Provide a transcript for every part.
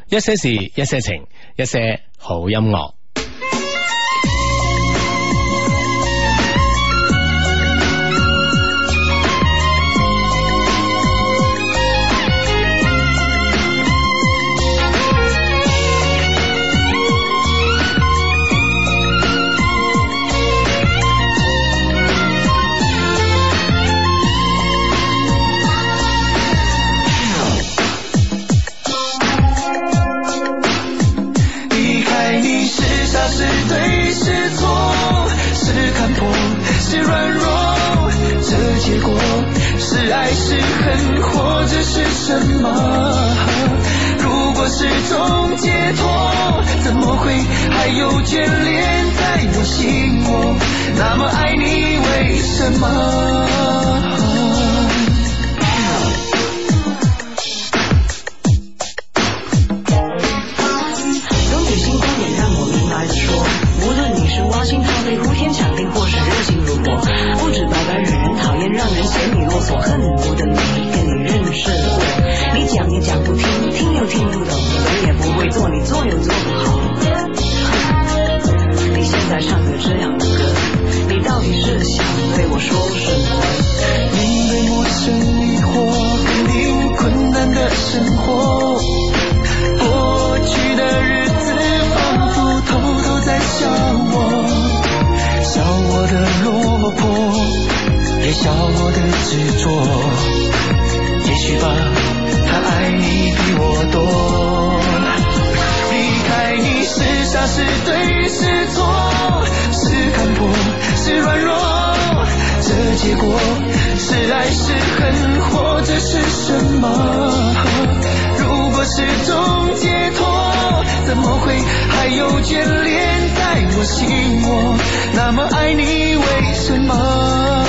一些事，一些情，一些好音樂。 是对是错，是看破是软弱，这结果是爱是恨或者是什么？如果是种解脱，怎么会还有眷恋在我心窝？那么爱你为什么？ 无论你是挖心掏肺、呼天抢地，或是热情如火，不止白白惹人讨厌，让人嫌你啰嗦，恨不得没跟你认识过。你讲也讲不听，听又听不懂，懂也不会做，你做又做不好。你现在唱的这样的歌，你到底是想对我说什么？ 面对陌生疑惑，肯定困难的生活，过去的日子仿佛偷偷在笑我的落魄，也笑我的执着。也许吧，他爱你比我多。离开你是傻是对是错，是看破是软弱，这结果是爱是恨或者是什么？如果是种解脱，怎么会还有眷恋在我心窝？那么爱你为什么？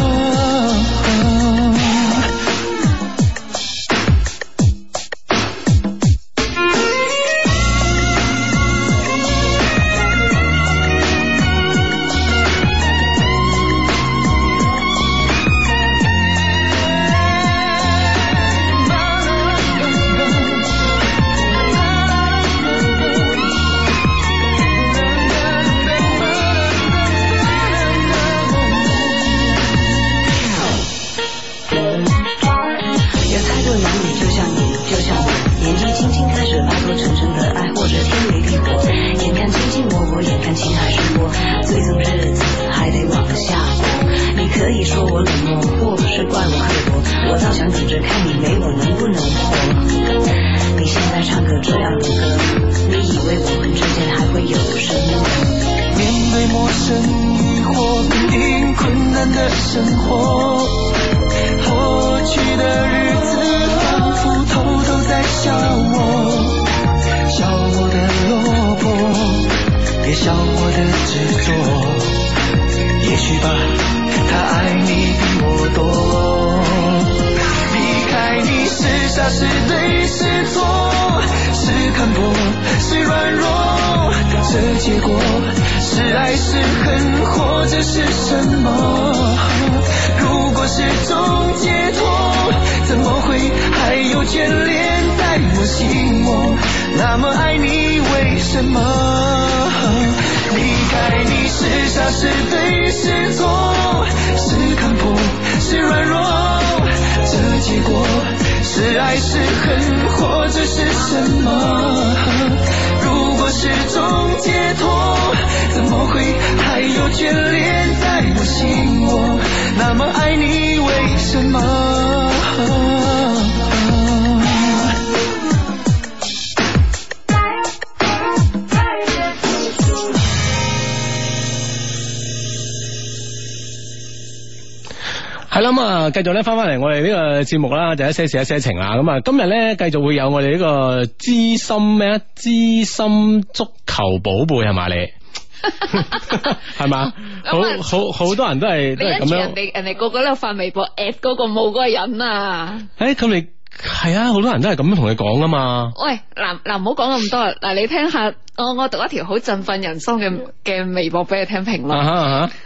係啦，咁啊，繼續咧翻嚟我哋呢個節目啦，就一些事一些情啦。咁啊，今日咧繼續會有我哋呢個資深咩啊？資深足球寶貝係嘛你？係嘛？好多人都係咁樣。 人哋個個都發微博 at 嗰個冇嗰個人啊！ 咁你係啊，好多人都係咁樣同你講噶嘛。 喂，嗱唔好講咁多啦。嗱，你聽下，我讀一條好振奮人心嘅微博俾你聽評論。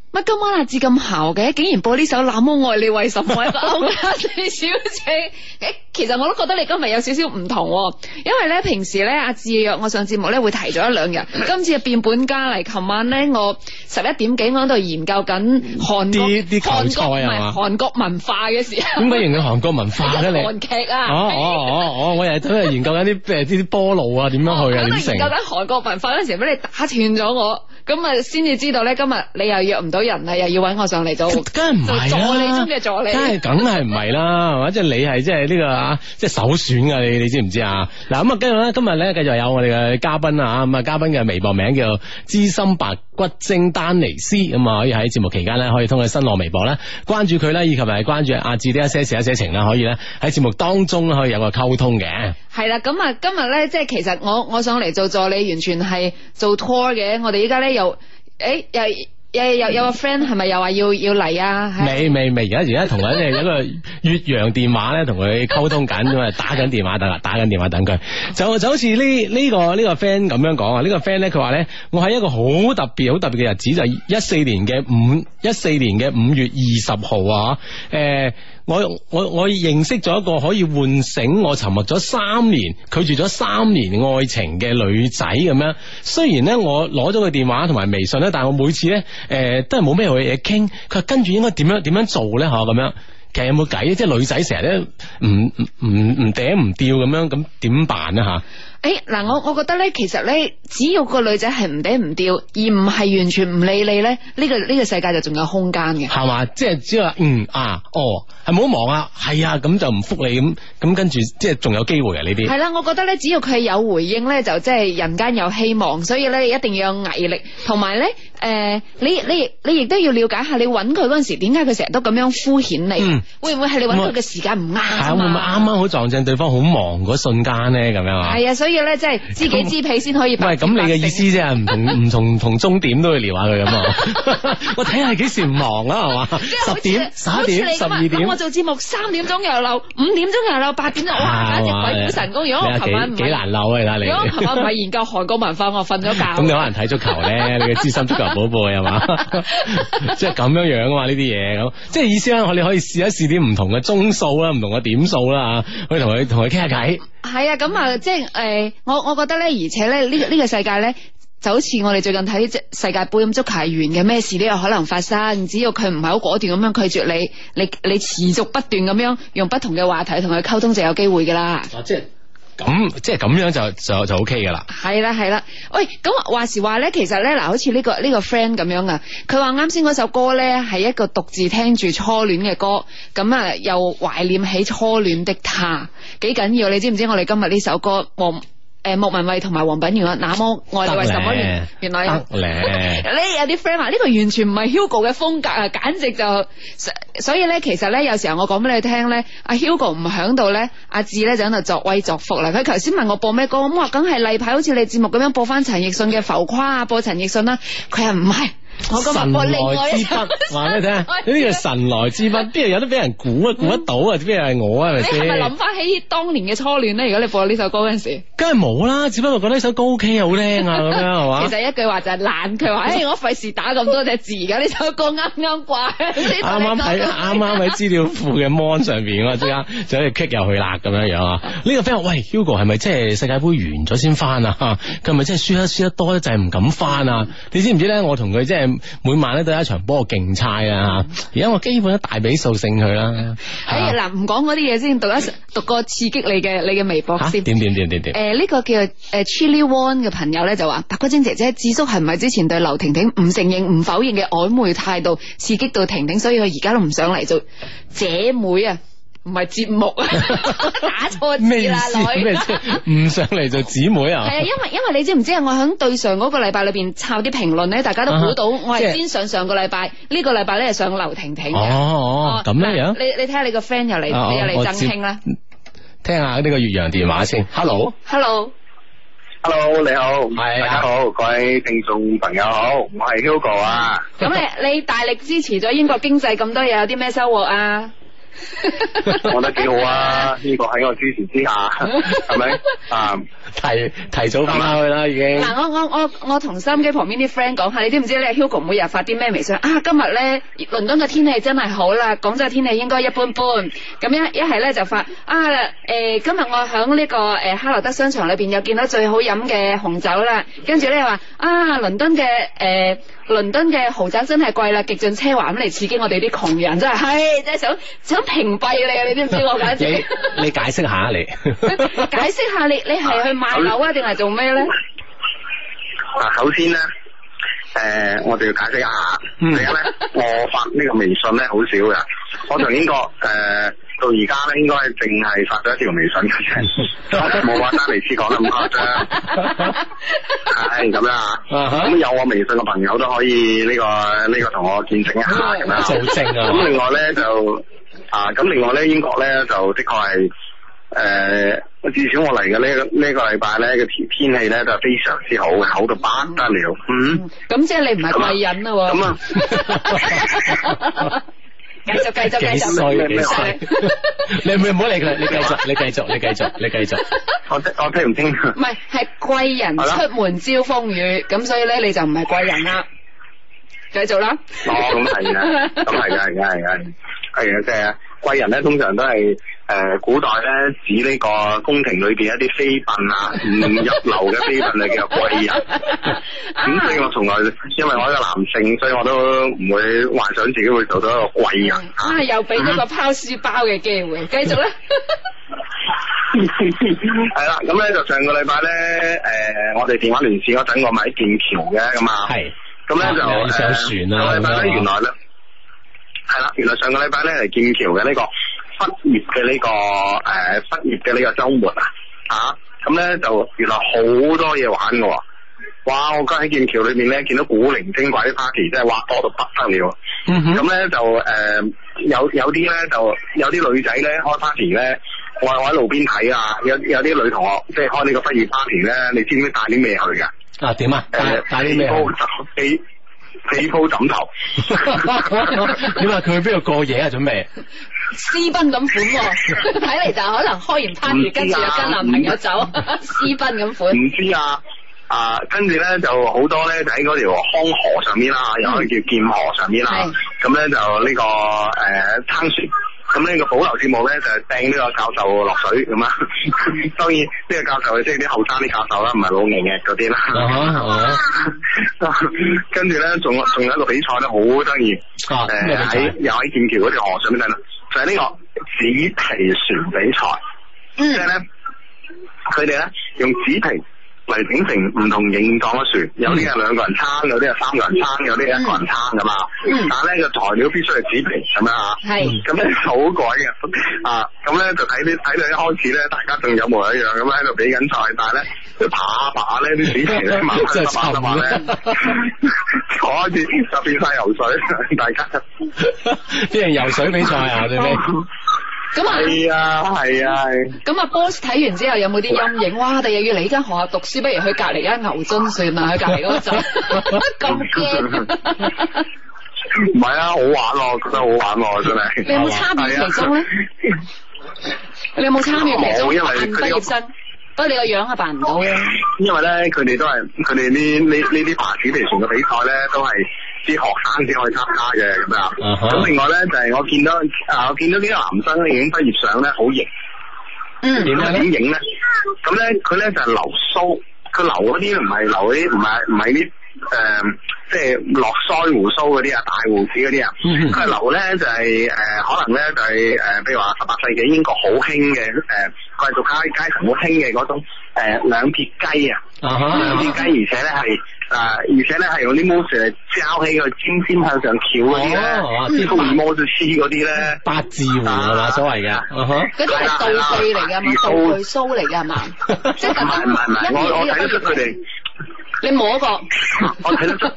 乜今晚阿志咁姣嘅，竟然播呢首《那麼愛你為什麼》一個歐嘉莉小姐。其實我都覺得你今日有少少唔同，因為咧平時咧阿志約我上節目咧會提咗一兩日，今次變本加厲。琴晚咧我11點幾我喺度研究緊韓國啲球賽係嘛？ 韓國文化嘅時候。 點解研究韓國文化咧？你韓劇啊？ 我又喺度研究緊啲波路啊，點樣去啊？點成？ 研究緊韓國文化嗰陣時，俾你打斷咗我，咁啊先至知道咧，今日你又約唔到人啦，又要揾我上嚟做， 梗係唔係啦， 助理中嘅助理， 梗係唔係啦，係嘛？即係你係即係呢個即係首選噶，你知唔知啊？嗱咁啊，跟住咧今日咧繼續有我哋嘅嘉賓啊，咁啊嘉賓嘅微博名叫資深白骨精丹尼斯，咁啊可以喺節目期間咧可以通過新浪微博咧關注佢啦，以及係關注阿志啲一些事一些情啦，可以咧喺節目當中可以有個溝通嘅。 係啦，咁啊今日咧即係其實我上嚟做助理，完全係做 tour 嘅。我哋依家咧又有個 friend 係咪又話要嚟啊？ 未，而家同佢咧有個越洋電話咧同佢溝通緊，咁啊打緊電話等佢。就好似呢個 friend 咁樣講啊，呢個 friend 咧佢話咧，我喺一個好特別嘅日子，就係14年嘅5月20號啊，我認識咗一個可以喚醒我沉默咗3年、拒絕咗3年愛情嘅女仔咁樣。雖然咧我攞咗佢電話同埋微信咧，但係我每次咧都係冇咩嘢傾。佢話跟住應該點樣做咧？吓咁樣，其實有冇計？即係女仔成日咧唔嗲唔吊咁樣，咁點辦咧吓？ 嗱，我覺得咧，其實咧，只要個女仔係唔嗲唔吊，而唔係完全唔理你咧，呢個世界就仲有空間嘅，係嘛？即係只係係冇忙啊，係啊，咁就唔覆你咁跟住，即係仲有機會啊呢啲。係啦， 我覺得咧，只要佢係有回應咧，就即係人間有希望，所以咧一定要有毅力，同埋咧，你亦都要了解下，你揾佢嗰陣時，點解佢成日都咁樣敷衍你？會唔會係你揾佢嘅時間唔啱啊？ 會唔會啱啱好撞正對方好忙嗰瞬間咧？咁樣啊？ 係啊，所以咧，即係知己知彼先可以。 唔係咁，你嘅意思即係唔同終點都去聊下佢咁啊？我睇下幾時唔忙啊？係嘛？10點、11點、12點。 我做節目3點鐘又漏，5點鐘又漏，8點鐘，哇！簡直鬼斧神工。如果我琴晚幾難漏啊！你如果我琴晚唔係研究韓國文化，我瞓咗覺。 咁你可能睇足球咧，你嘅資深足球寶貝係嘛？即係咁樣樣啊嘛？呢啲嘢咁，即係意思啦。你可以試一試啲唔同嘅鐘數啦，唔同嘅點數啦，去同佢傾下偈。 係啊，咁啊，即係我覺得咧，而且咧呢個世界咧。就好似我哋最近睇世界杯咁，足球係完嘅，咩事都有可能發生。只要佢唔係好果斷咁樣拒絕你持續不斷咁樣用不同嘅話題同佢溝通，就有機會噶啦。 即係咁樣就 OK 噶啦。係啦，喂，咁話時話咧，其實咧嗱，好似呢個 friend 咁樣啊，佢話啱先嗰首歌咧係一個獨自聽住初戀嘅歌，咁啊又懷念起初戀的他，幾緊要。你知唔知我哋今日呢首歌莫文蔚同埋黃品源啊，那麼愛你為什麼？原來呢有啲 friend 話呢個完全唔係 Hugo 嘅風格啊，簡直就所以咧，其實咧有時候我講俾你聽咧，阿 Hugo 唔響度咧，阿志咧就喺度作威作福啦。佢頭先問我播咩歌，咁話梗係例牌，好似你節目咁樣播翻陳奕迅嘅浮誇啊，播陳奕迅啦。佢又唔係。我今日播另外一首， 話俾你聽，呢啲叫神來之筆，邊度有得俾人估啊？估得到啊？邊係我啊？係咪先？ 你係咪諗翻起當年嘅初戀咧？如果你播呢首歌嗰陣時， 梗係冇啦，只不過覺得呢首歌 OK 好聽啊，咁樣係嘛？ 其實一句話就係懶，佢話：我費事打咁多隻字，而家呢首歌啱啱掛， 啱啱喺資料庫嘅 mon 上邊，我即刻就可以 click 入去啦，咁樣樣啊！呢個 friend 喂 Hugo 係咪即係世界盃完咗先翻啊？佢係咪即係輸得多就係唔敢翻啊？你知唔知咧？我同佢即係每晚咧都有一場波競猜啊！而家我基本都大比數勝佢啦。 嗱，唔講嗰啲嘢先，讀個刺激你嘅微博先。 點？ 呢個叫Chili One 嘅朋友咧就話：白骨精姐姐，智叔係唔係之前對劉婷婷唔承認、唔否認嘅曖昧態度刺激到婷婷，所以佢而家都唔想嚟做姐妹啊？唔係節目啊，打錯字啦，女唔上嚟做姊妹啊？ 係啊，因為你知唔知啊？我喺對上嗰個禮拜裏邊抄啲評論咧，大家都估到我係先上個禮拜，呢個禮拜咧係上劉婷婷嘅。 咁樣樣。 你睇下你個 friend 又嚟，你又嚟爭傾啦。 聽下呢個越洋電話先。Hello， 你好，大家好，各位聽眾朋友好，我係 Hugo 啊。 咁你大力支持咗英國經濟咁多嘢，有啲咩收穫啊？ 我覺得幾好啊！呢個喺我支持之下，係咪啊？ 提早翻去啦，已經。 嗱，我同收音機旁邊啲 friend 講下，你知唔知咧 Hugo 每日發啲咩微信啊？今日咧倫敦嘅天氣真係好啦，廣州嘅天氣應該一般般。咁一係咧就發今日我響呢個哈羅德商場裏邊又見到最好飲嘅紅酒啦，跟住咧話倫敦嘅豪宅真係貴啦，極盡奢華咁嚟刺激我哋啲窮人，真係真係想屏蔽你啊！你知唔知我簡直？ 你解釋下你， 解釋下你係去買樓啊，定係做咩咧？ 首先咧，我哋要解釋一下，第一咧，我發呢個微信咧好少㗎，我從英國到而家咧，應該淨係發咗一條微信嘅啫，冇話單嚟次講得咁誇張，係咁樣啊。咁有我微信嘅朋友都可以呢個同我見證一下咁樣做證啊。 咁另外咧就另外咧英國咧就的確係至少我嚟嘅呢個禮拜咧嘅天氣咧就非常之好嘅，好到不得了。 咁即係你唔係貴人咯喎。咁啊。繼續， 幾衰！你唔好理佢，你繼續。 我聽唔清。 唔係貴人出門招風雨，咁所以咧你就唔係貴人啦。繼續啦。 咁係嘅，係嘅，即係貴人咧，通常都係古代咧指呢個宮廷裏邊一啲妃嬪啊，唔入流嘅妃嬪就叫貴人。咁所以我從來，因為我係一個男性，所以我都唔會幻想自己會做到一個貴人。 又俾咗個拋書包嘅機會，繼續咧。 係啦，咁咧就上個禮拜咧，我哋電話聯繫嗰陣，我咪喺劍橋嘅咁啊。係。咁咧就上船啊。 上個禮拜咧，原來咧係啦，原來上個禮拜咧係劍橋嘅呢個畢業嘅呢個周末啊，咁咧就原來好多嘢玩嘅喎。哇！我今日喺劍橋裏面咧見到古靈精怪啲 party， 真係哇多到不得了。咁咧就有啲咧就有啲女仔咧開 party 咧，我喺路邊睇啊，有啲女同學即係開呢個畢業 party 咧，你知唔知帶啲咩去噶？ 啊點啊？帶啲咩？ 四鋪枕頭。 點啊？佢去邊度過夜啊？準備私奔咁款喎，睇嚟就可能開完 party 跟住就跟男朋友走，私奔咁款。唔知啊。 跟住咧就好多咧就喺嗰條康河上面啦，又可以叫劍河上面啦。咁咧就呢個撐船，咁呢個保留節目咧就掟呢個教授落水咁啊。當然呢個教授即係啲後生啲教授啦，唔係老嘅嘅嗰啲啦。跟住咧仲有一個比賽咧好得意，又喺劍橋嗰條河上面睇啦，就係呢個紙皮船比賽。即係咧佢哋咧用紙皮嚟整成唔同形狀嘅船，有啲係兩個人撐，有啲係三個人撐，有啲係一個人撐噶嘛。但係咧個材料必須係紙皮咁樣啊。咁咧好鬼嘅咁咧就睇到一開始咧，大家仲有模有樣咁喺度比緊賽，但係咧佢爬咧啲紙皮咧慢慢咧，開始就變晒游水，大家啲人游水比賽啊，最尾。 咁啊， 係啊。 咁啊 ，boss 睇完之後有冇啲陰影？哇！第日要嚟呢間學校讀書，不如去隔離間牛津算啦，去隔離嗰個就咁驚。 唔係啊，好玩喎，我覺得好玩喎，真係。 你有冇參與其中咧？你有冇參與其中？扮畢業生，不過你個樣係扮唔到嘅。 因為咧，佢哋都係佢哋呢啲爬紙皮船嘅比賽咧，都係啲學生先可以參加嘅咁樣。咁另外咧就係我見到呢個男生咧影畢業相咧好型。點影咧？咁咧佢咧就係留鬚，佢留嗰啲唔係留啲唔係啲即係落腮鬍鬚嗰啲啊，大鬍子嗰啲啊。佢留咧就係可能咧就係譬如話18世紀英國好興嘅貴族階層好興嘅嗰種兩撇雞啊，兩撇雞，而且咧係用啲 mousse 嚟膠起佢尖尖向上翹嗰啲咧，福爾摩斯嗰啲咧八字胡係嘛所謂嘅， 嗰啲係道具嚟㗎嘛，道具鬚嚟㗎係嘛，即係咁樣唔係，我睇得出佢哋。 你摸過？ 我睇得出，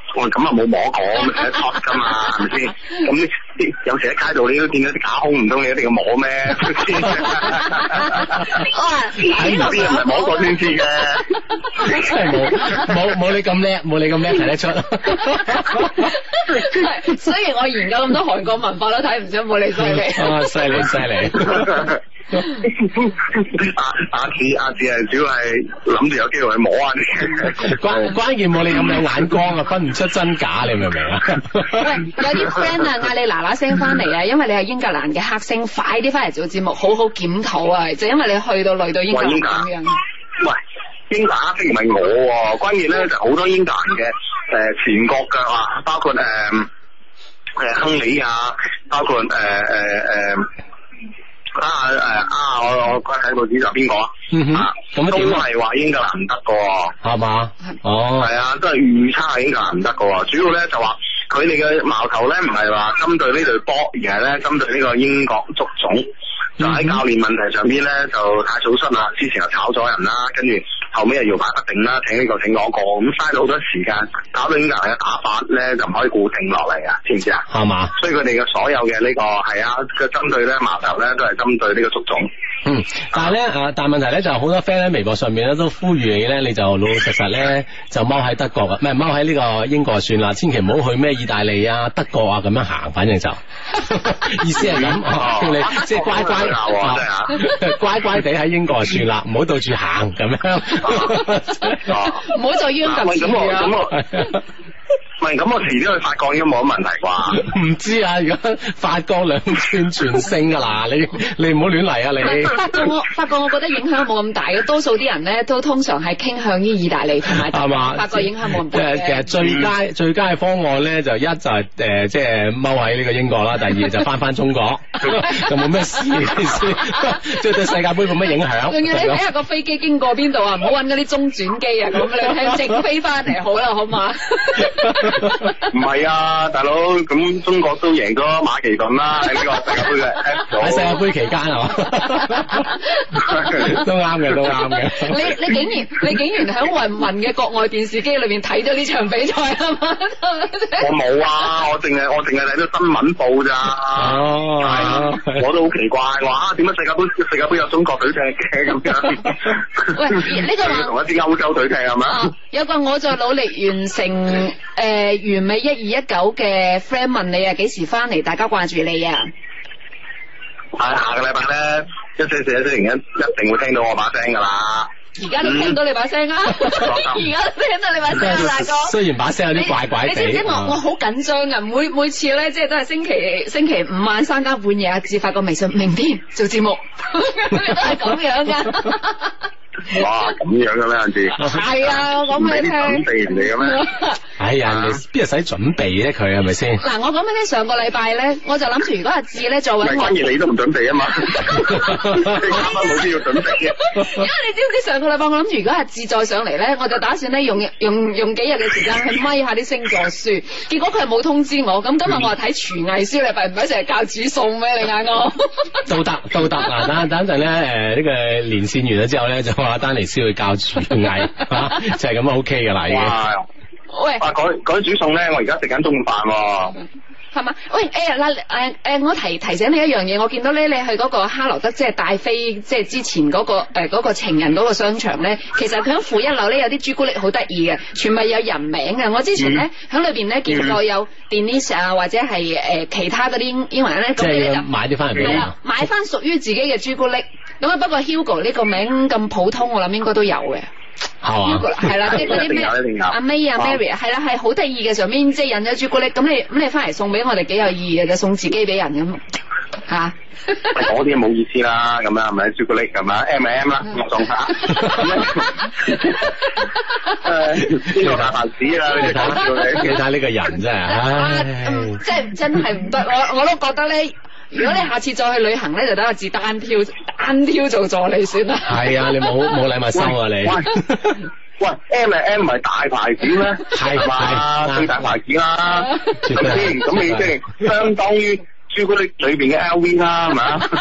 我咁啊冇摸過，咁睇得出噶嘛，係咪先？咁啲有時喺街度你都見到啲假胸，唔通你一定要摸咩？睇唔知係咪摸過先知嘅？ 真係冇你咁叻，冇你咁叻睇得出。 所以我研究咁多韓國文化都睇唔出冇你犀利。 啊，犀利犀利！ 阿志係主要係諗住有機會去摸下啲。 關鍵冇你咁有眼光啊，分唔出真假，你明唔明啊？ 喂，有啲 friend 啊，嗌你嗱嗱聲翻嚟啊，因為你係英格蘭嘅黑星，快啲翻嚟做節目，好好檢討啊！就因為你去到累到英格蘭咁樣。 喂，英格蘭黑星唔係我喎，關鍵咧就好多英格蘭嘅前國腳啊，包括亨利啊，包括我睇報紙就邊個啊？咁都係話英格蘭唔得噶， 係嘛？哦， 係啊，都係預測係英格蘭唔得噶。主要咧就話佢哋嘅矛頭咧唔係話針對呢隊波，而係咧針對呢個英國足總。就喺教練問題上邊咧就太草率啦，之前又炒咗人啦，跟住後尾又搖擺不定啦，請呢個請嗰個，咁嘥咗好多時間，搞到英格蘭嘅打法咧就唔可以固定落嚟啊，知唔知啊？係嘛？所以佢哋嘅所有嘅呢個係啊嘅針對咧矛頭咧都係針對呢個足總。 但係咧但係問題咧就好多 friend 喺微博上面咧都呼籲你咧，你就老老實實咧就踎喺德國啊，唔係踎喺呢個英國就算啦，千祈唔好去咩意大利啊、德國啊咁樣行，反正就意思係咁，叫你即係乖乖。乖乖地喺英國就算啦，唔好到處行咁樣， 唔好再冤及錢啊！ 喂，咁我遲啲去法國應該冇乜問題啩？ 唔知啊，而家法國兩轉全勝噶啦，你唔好亂嚟啊你！ 法國我覺得影響冇咁大嘅，多數啲人咧都通常係傾向於意大利同埋法國影響冇咁大嘅。 其實最佳嘅方案咧就一就係即係踎喺呢個英國啦，第二就翻中國，就冇咩事，即係對世界盃冇乜影響。 仲要你睇下個飛機經過邊度啊，唔好揾嗰啲中轉機啊，咁你睇直飛翻嚟好啦，好嘛？ 唔係啊，大佬，咁中國都贏咗馬其頓啦，喺呢個世界盃嘅 F 組。 喺世界盃期間係嘛？都啱嘅，都啱嘅。 你竟然喺芸芸嘅國外電視機裏邊睇咗呢場比賽啊嘛？ 我冇啊，我淨係睇到新聞報咋。 哦，係啊， 我都好奇怪，哇，點解世界盃有中國隊踢嘅咁樣？ 喂，呢個話同一啲歐洲隊踢係嘛？ 有個我在努力完成完美1219嘅 friend 問你啊，幾時翻嚟？大家掛住你啊！ 係下個禮拜咧，14410一定會聽到我把聲噶啦。 而家都聽到你把聲啊！而家都聽到你把聲啊，大哥。 雖然把聲有啲怪怪地。 你知唔知我好緊張啊？每次咧，即係都係星期五晚3更半夜啊，至發個微信，明天做節目，都係咁樣噶。 哇，咁樣嘅咩阿志？ 係啊，我講俾你聽。 準備人哋嘅咩？ 哎呀，你邊日使準備咧？佢係咪先？ 嗱，我講俾你上個禮拜咧，我就諗住如果阿志咧再搵我， 關鍵你都唔準備啊嘛，你啱啱冇必要準備嘅。 因為你知唔知上個禮拜我諗住如果阿志再上嚟咧，我就打算咧用幾日嘅時間去咪下啲星座書，結果佢係冇通知我，咁今日我話睇廚藝書，你唔係成日教煮餸咩？你嗌我都得嗱，等陣咧呢個連線完咗之後咧就話丹尼斯去教廚藝，就係咁 OK 噶啦已經。 喂， 講煮餸咧，我而家食緊中午飯喎。 係嘛？喂，我提醒你一樣嘢，我見到咧，你去嗰個哈羅德即係戴妃，即係之前嗰個情人嗰個商場咧，其實佢喺負一樓咧有啲朱古力好得意嘅，全部有人名嘅。我之前咧喺裏邊咧見過有 Denise 啊，或者係其他嗰啲英文咧，咁你咧就買啲翻嚟俾你， 買翻屬於自己嘅朱古力。咁啊，不過 Hugo 呢個名咁普通，我諗應該都有嘅。係啦，即係嗰啲咩阿 May 啊 Mary 係啦，係好得意嘅，上面即係印咗朱古力，咁你翻嚟送俾我哋幾有意義嘅，就送自己俾人咁吓。 嗰啲冇意思啦，咁樣係咪朱古力咁啊 M&M 啦，我送下。呢個大牌子啦， 你睇呢個人真係， 真係唔得，我都覺得咧。如果你下次再去旅行咧，就等我自單挑做助理算啦。係啊，你冇禮物收啊你。 喂 M&M 唔係大牌子咩？係嘛，最大牌子啦，係咪先？咁你即係相當於朱古力裏邊嘅 LV 啦，係咪啊？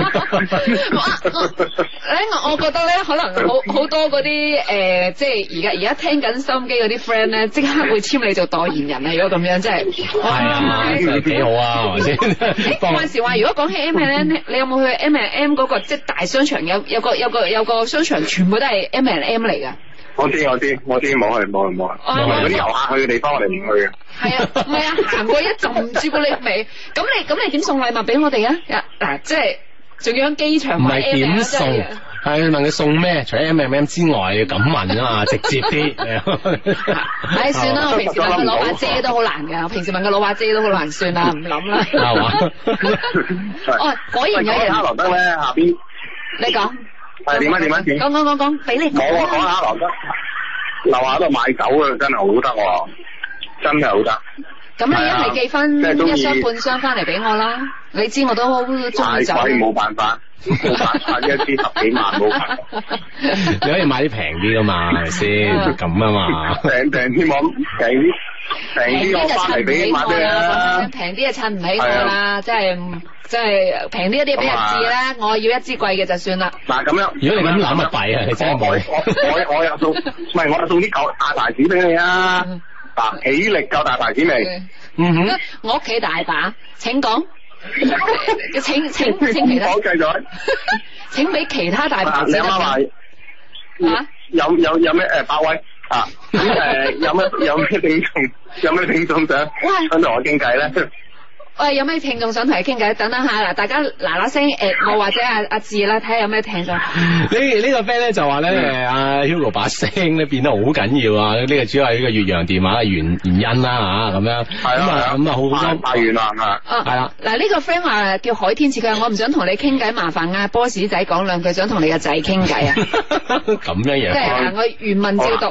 我覺得咧，可能好多嗰啲即係而家聽緊收音機嗰啲 friend 咧，即刻會簽你做代言人啊！如果咁樣，真係係啊，真係幾好啊，係咪先？ 話時話，如果講起 M&M 咧，你有冇去 M&M 嗰個即係大商場？有個商場全部都係 M&M 嚟㗎。 我知，冇去，嗰啲遊客去嘅地方，我哋唔去嘅。 係啊，唔係啊，行過一陣朱古力味，咁你點送禮物俾我哋啊？嗱，即係仲要喺機場唔係點送，係問佢送咩？除咗 M&M 之外，要咁問啊嘛，直接啲。 唉，算啦，我平時問佢攞把遮都好難㗎，平時問佢攞把遮都好難，算啦，唔諗啦。 係嘛？ 哦，果然有人。 哈羅德咧下邊。 你講。 係點啊？ 講，俾你講。 冇啊，講哈羅德，樓下度買酒啊，真係好得喎，真係好得。 咁你一係寄翻一箱半箱翻嚟俾我啦，你知我都好中意酒。 太貴冇辦法，一支10幾萬冇辦法。 你可以買啲平啲噶嘛，係咪先？咁啊嘛。 平添我平啲我翻嚟俾買俾你啦。 平啲就襯唔起我啦，即係平啲一啲俾日字啦，我要一支貴嘅就算啦。 嗱咁樣， 如果你咁諗咪弊啊，你真係冇。 我又送，唔係我又送啲舊大牌子俾你啊！嗱，喜力夠大牌子未？ 我屋企大把，請講。請其他。 我繼續。 請俾其他大牌子。 你啱啱話有咩百威啊？有咩聽眾想同我傾偈咧？ 喂，有咩聽眾想同你傾偈？等下嗱，大家嗱聲我或者阿志啦，睇下有咩聽眾。呢個 friend 咧就話咧，阿 Hugo 把聲咧變得好緊要啊！呢個主要係呢個越洋電話嘅原因啦吓，咁樣。係咁啊好多太遠啦， 係啦。嗱呢個 friend 話叫海天賜，佢話我唔想同你傾偈，麻煩阿 boss 仔講兩句，想同你個仔傾偈啊。 咁樣樣。 即係我原文照讀。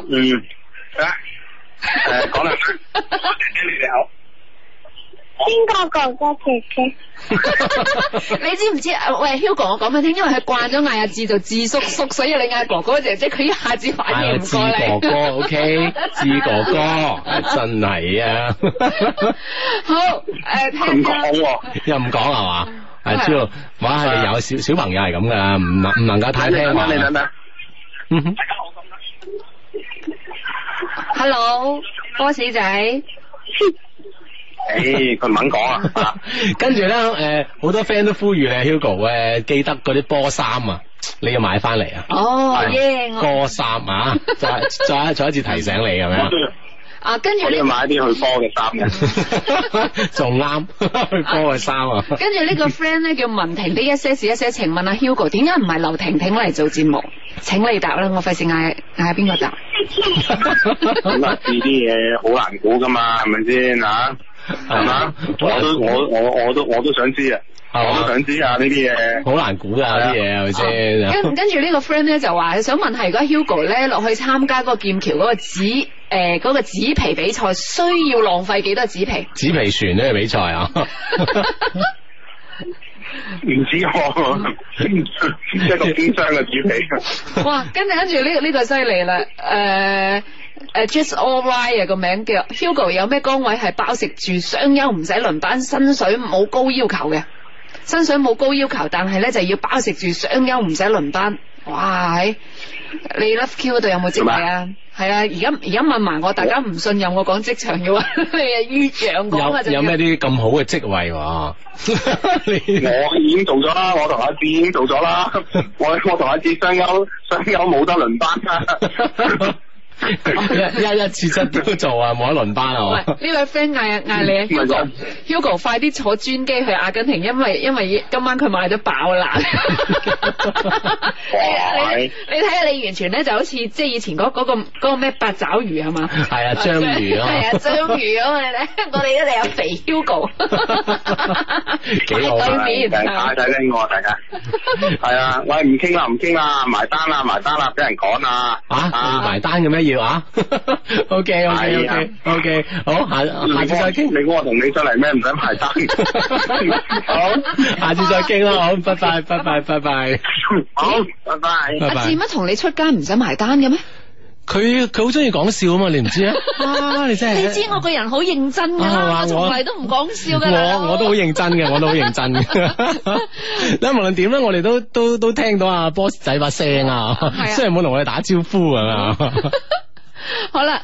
講兩句。你哋好。 邊個哥哥姐姐？ 你知唔知？喂 Hugo， 我講俾你聽，因為佢慣咗嗌阿志做智叔叔，所以你嗌哥哥姐姐，佢一下子反應唔過嚟。 智哥哥 ，OK， 智哥哥，真係啊！ 好，聽講又唔講係嘛？係知道，哇！係有小朋友係咁噶，唔能夠太聽話。 你等等。 Hello，boss 仔。 佢唔肯講啊！ 跟住咧，好多 friend 都呼籲你 Hugo 記得嗰啲波衫啊，你要買翻嚟啊！ 哦，耶！ 波衫啊，再一次提醒你咁樣。 跟住你要買啲去波嘅衫嘅， 仲啱去波嘅衫啊！ 跟住呢個 friend 咧叫文婷的一些事一些情，問阿 Hugo 點解唔係劉婷婷嚟做節目？請你答啦，我費事嗌邊個答。 咁啊，啲嘢好難估噶嘛，係咪先吓？係嘛？我都想知啊！我都想知啊！呢啲嘢好難估噶啲嘢係咪先？ 跟住呢個 friend 咧就話想問下，如果 Hugo 咧落去參加嗰個劍橋嗰個紙嗰個紙皮比賽，需要浪費幾多紙皮？ 紙皮船呢個比賽啊？ 唔知喎，一個冰箱嘅紙皮。 哇！跟住呢個犀利啦，Just All Right 啊，個名叫 Hugo， 有咩崗位係包食住雙休唔使輪班，薪水冇高要求嘅？薪水冇高要求，但係咧就要包食住雙休唔使輪班。哇！你 Love Q 嗰度有冇職位啊？係啊，而家問埋我，大家唔信任我講職場嘅話，你啊於樣講啊， 有咩啲咁好嘅職位喎？ 我已經做咗啦，我同阿志已經做咗啦，我同阿志雙休冇得輪班啊！ 一次七都做啊，冇得輪班啊！ 呢位 friend 嗌你 Hugo 快啲坐專機去阿根廷，因為今晚佢買咗飽啦。你睇下，你完全咧就好似即係以前嗰個咩八爪魚係嘛？ 係啊，章魚啊， 係啊，章魚啊嘛！我哋一定有肥 Hugo， 幾好啊！ 睇聽我大家係啊，喂唔傾啦，埋單啦，俾人趕啊！ 埋單嘅咩？要啊？OK， 好，下次再傾。 你估我同你出嚟咩？唔使埋單。 好，下次再傾啦。好，拜拜。 好，拜拜。 阿志乜同你出街唔使埋單嘅咩？ 佢好中意講笑啊嘛，你唔知啊？你真係你知我個人好認真噶啦，我從來都唔講笑噶啦。 我都好認真嘅，我都好認真嘅。咧無論點咧，我哋都聽到阿 boss 仔把聲啊，雖然冇同我哋打招呼啊。 好啦，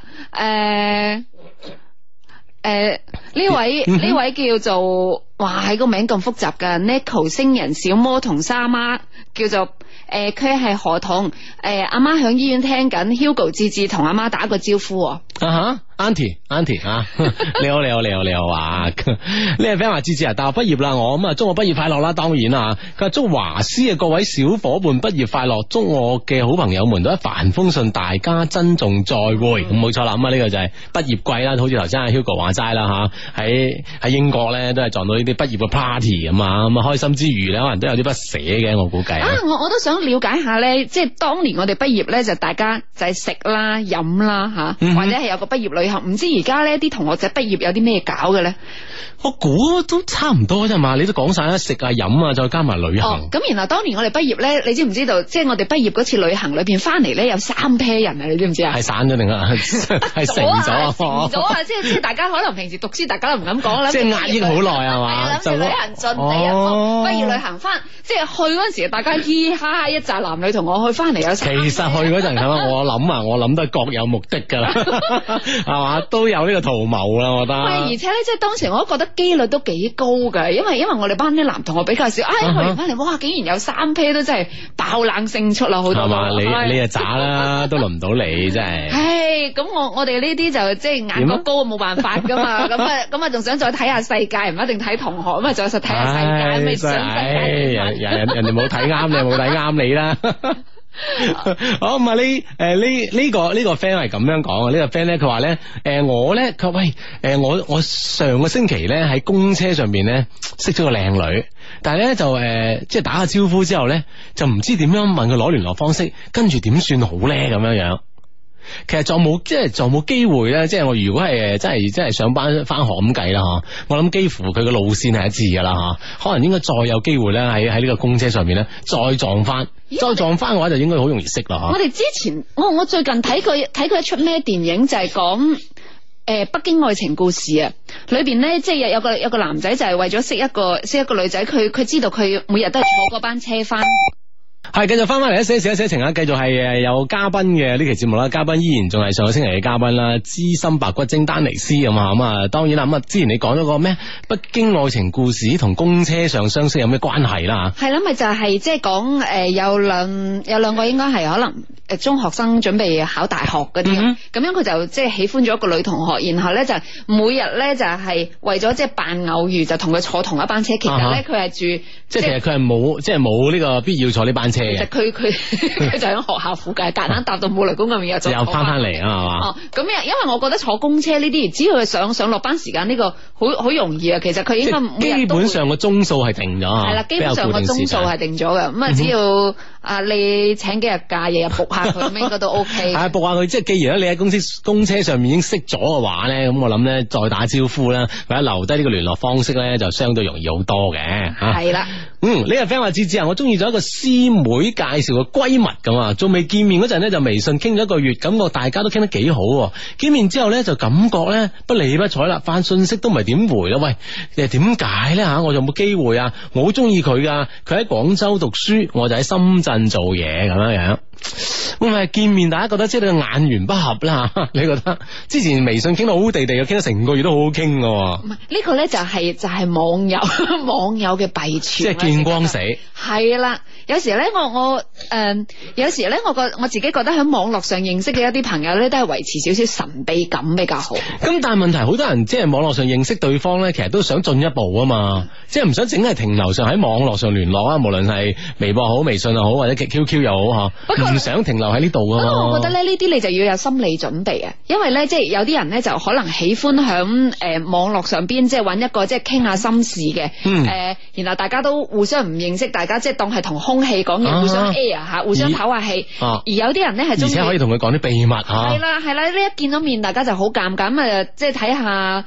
呢位叫做哇，喺個名咁複雜噶 Nico 星人小魔同沙媽，叫做佢係河童，阿媽響醫院聽緊 Hugo 志志同阿媽打個招呼。 Auntie 啊，你好啊！呢個 friend 話志志啊，大學畢業啦，我咁啊，祝我畢業快樂啦，當然啦，佢話祝華師嘅各位小伙伴畢業快樂，祝我嘅好朋友們都一帆風順，大家珍重再會。咁冇錯啦，咁啊呢個就係畢業季啦，好似頭先阿 Hugo 話齋啦吓，喺英國咧都係撞到呢啲畢業嘅 party 咁啊，咁啊開心之餘咧，可能都有啲不捨嘅，我估計。 我都想了解下咧，即係當年我哋畢業咧就大家就係食啦、飲啦吓，或者係有個畢業旅行，唔知而家咧啲同學仔畢業有啲咩搞嘅咧？ 我估都差唔多啫嘛，你都講晒啦，食啊、飲啊，再加埋旅行。 咁然後當年我哋畢業咧，你知唔知道？即係我哋畢業嗰次旅行裏邊翻嚟咧，有3 pair 人啊，你知唔知啊？ 係散咗定係成咗啊？ 成咗啊！即係大家可能平時讀書，大家都唔敢講啦。 即係壓抑好耐係嘛？ 就旅行盡地一步，畢業旅行翻，即係去嗰陣時，大家嘻哈哈一紮男女同我去翻嚟有。 其實去嗰陣係嘛？我諗都係各有目的噶啦，係嘛？都有呢個圖謀啦，我覺得。 而且咧，即係當時我都覺得機率都幾高㗎，因為我哋班啲男同學比較少，去完翻嚟，哇，竟然有3 pair 都真係爆冷勝出啦，好多。係嘛？ 你啊渣啦，都輪唔到你真係。 唉，咁我哋呢啲就即係眼角高，冇辦法噶嘛。咁啊，仲想再睇下世界，唔一定睇同學，咁啊，再實睇下世界，咪想世界。 人哋冇睇啱你，冇睇啱你啦。好咁啊！呢個 friend 係咁樣講啊，呢個 friend 咧佢話咧，我咧佢話喂，我上個星期咧喺公車上邊咧識咗個靚女，但係咧就即係打下招呼之後咧就唔知點樣問佢攞聯絡方式，跟住點算好咧咁樣樣。其實仲冇機會咧，即係我如果係真係上班翻學咁計啦吓，我諗幾乎佢個路線係一致噶啦吓，可能應該再有機會咧喺呢個公車上面咧再撞翻嘅話就應該好容易識啦吓。 我哋之前我最近睇佢一出咩電影就係講北京愛情故事啊，裏邊咧即係有個男仔就係為咗識一個女仔，佢知道佢每日都係坐嗰班車翻。 係繼續翻嚟一些事一些情啊！繼續係有嘉賓嘅呢期節目啦，嘉賓依然仲係上個星期嘅嘉賓啦，資深白骨精丹尼斯咁啊！咁啊，當然啦，咁啊，之前你講咗個咩北京愛情故事同公車上相識有咩關係啦？係啦， 咪就係即係講有兩個應該係可能中學生準備考大學嗰啲，咁樣佢就即係喜歡咗一個女同學，然後咧就每日咧就係為咗即係扮偶遇就同佢坐同一班車，其實咧佢係住即係其實佢係冇呢個必要坐呢班車。 其實佢就喺學校附近，夾硬搭到冇雷公咁樣又翻嚟啊嘛。 咁因為我覺得坐公車呢啲，只要佢上落班時間呢個好容易啊。其實佢應該基本上個鐘數係定咗。係啦， 基本上個鐘數係定咗嘅。咁啊，只要你請幾日假，日日仆下佢，咁應該都 OK。係仆下佢，即係既然你喺公車上面已經識咗嘅話咧，咁我諗咧再打招呼啦，或者留低呢個聯絡方式咧，就相對容易好多嘅。係啦。呢個 friend 話志志啊，我中意咗一個師妹介紹嘅閨蜜咁啊，仲未見面嗰陣咧就微信傾咗1個月，感覺大家都傾得幾好。見面之後咧就感覺咧不理不睬啦，發信息都唔係點回啦。喂，點解咧吓？我有冇機會啊？我好中意佢噶，佢喺廣州讀書，我就喺深圳做嘢咁樣樣。會唔會見面大家覺得即係眼緣不合啦？你覺得之前微信傾到好地地，又傾咗成個月都好好傾噶。唔係呢個咧就係網友嘅弊處， 即係見光死。 係啦，有時咧有時咧我自己覺得喺網絡上認識嘅一啲朋友咧，都係維持少少神秘感比較好。 咁但係問題，好多人即係網絡上認識對方咧，其實都想進一步啊嘛，即係唔想淨係停留上喺網絡上聯絡啊，無論係微博好、微信又好，或者 QQ 又好吓，唔想停留喺呢度啊。 不過我覺得咧呢啲你就要有心理準備啊，因為咧即係有啲人咧就可能喜歡響網絡上邊即係揾一個即係傾下心事嘅，然後大家都互相唔認識，大家即係當係同空氣講嘢，互相 air 下，互相唞下氣。而有啲人咧係中意， 而且可以同佢講啲秘密吓。 係啦，呢一見到面大家就好尷尬，咁即係睇下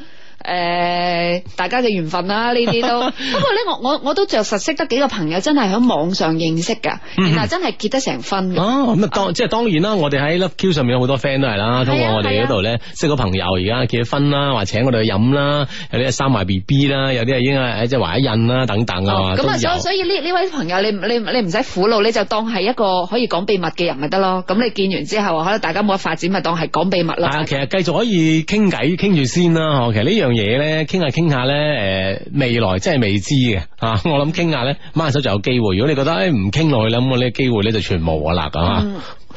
大家嘅緣分啦，呢啲都。不過咧，我都着實識得幾個朋友，真係喺網上認識噶，然後真係結得成婚嘅。 哦，咁啊，即係當然啦，我哋喺 Love Q 上面有好多 friend 都係啦，通過我哋嗰度咧識個朋友，而家結咗婚啦，或者請我哋去飲啦，有啲係生埋 BB 啦，有啲係已經係即係懷孕啦等等啊。 咁啊，所以呢位朋友，你唔使苦惱，你就當係一個可以講秘密嘅人咪得咯。咁你見完之後，可能大家冇得發展，咪當係講秘密咯。 係啊，其實繼續可以傾偈傾住先啦。其實呢樣嘢咧，傾下咧，未來真係未知嘅吓。我諗傾下咧，掹手就有機會。如果你覺得唔傾落去啦，咁我呢個機會咧就全無噶啦咁啊。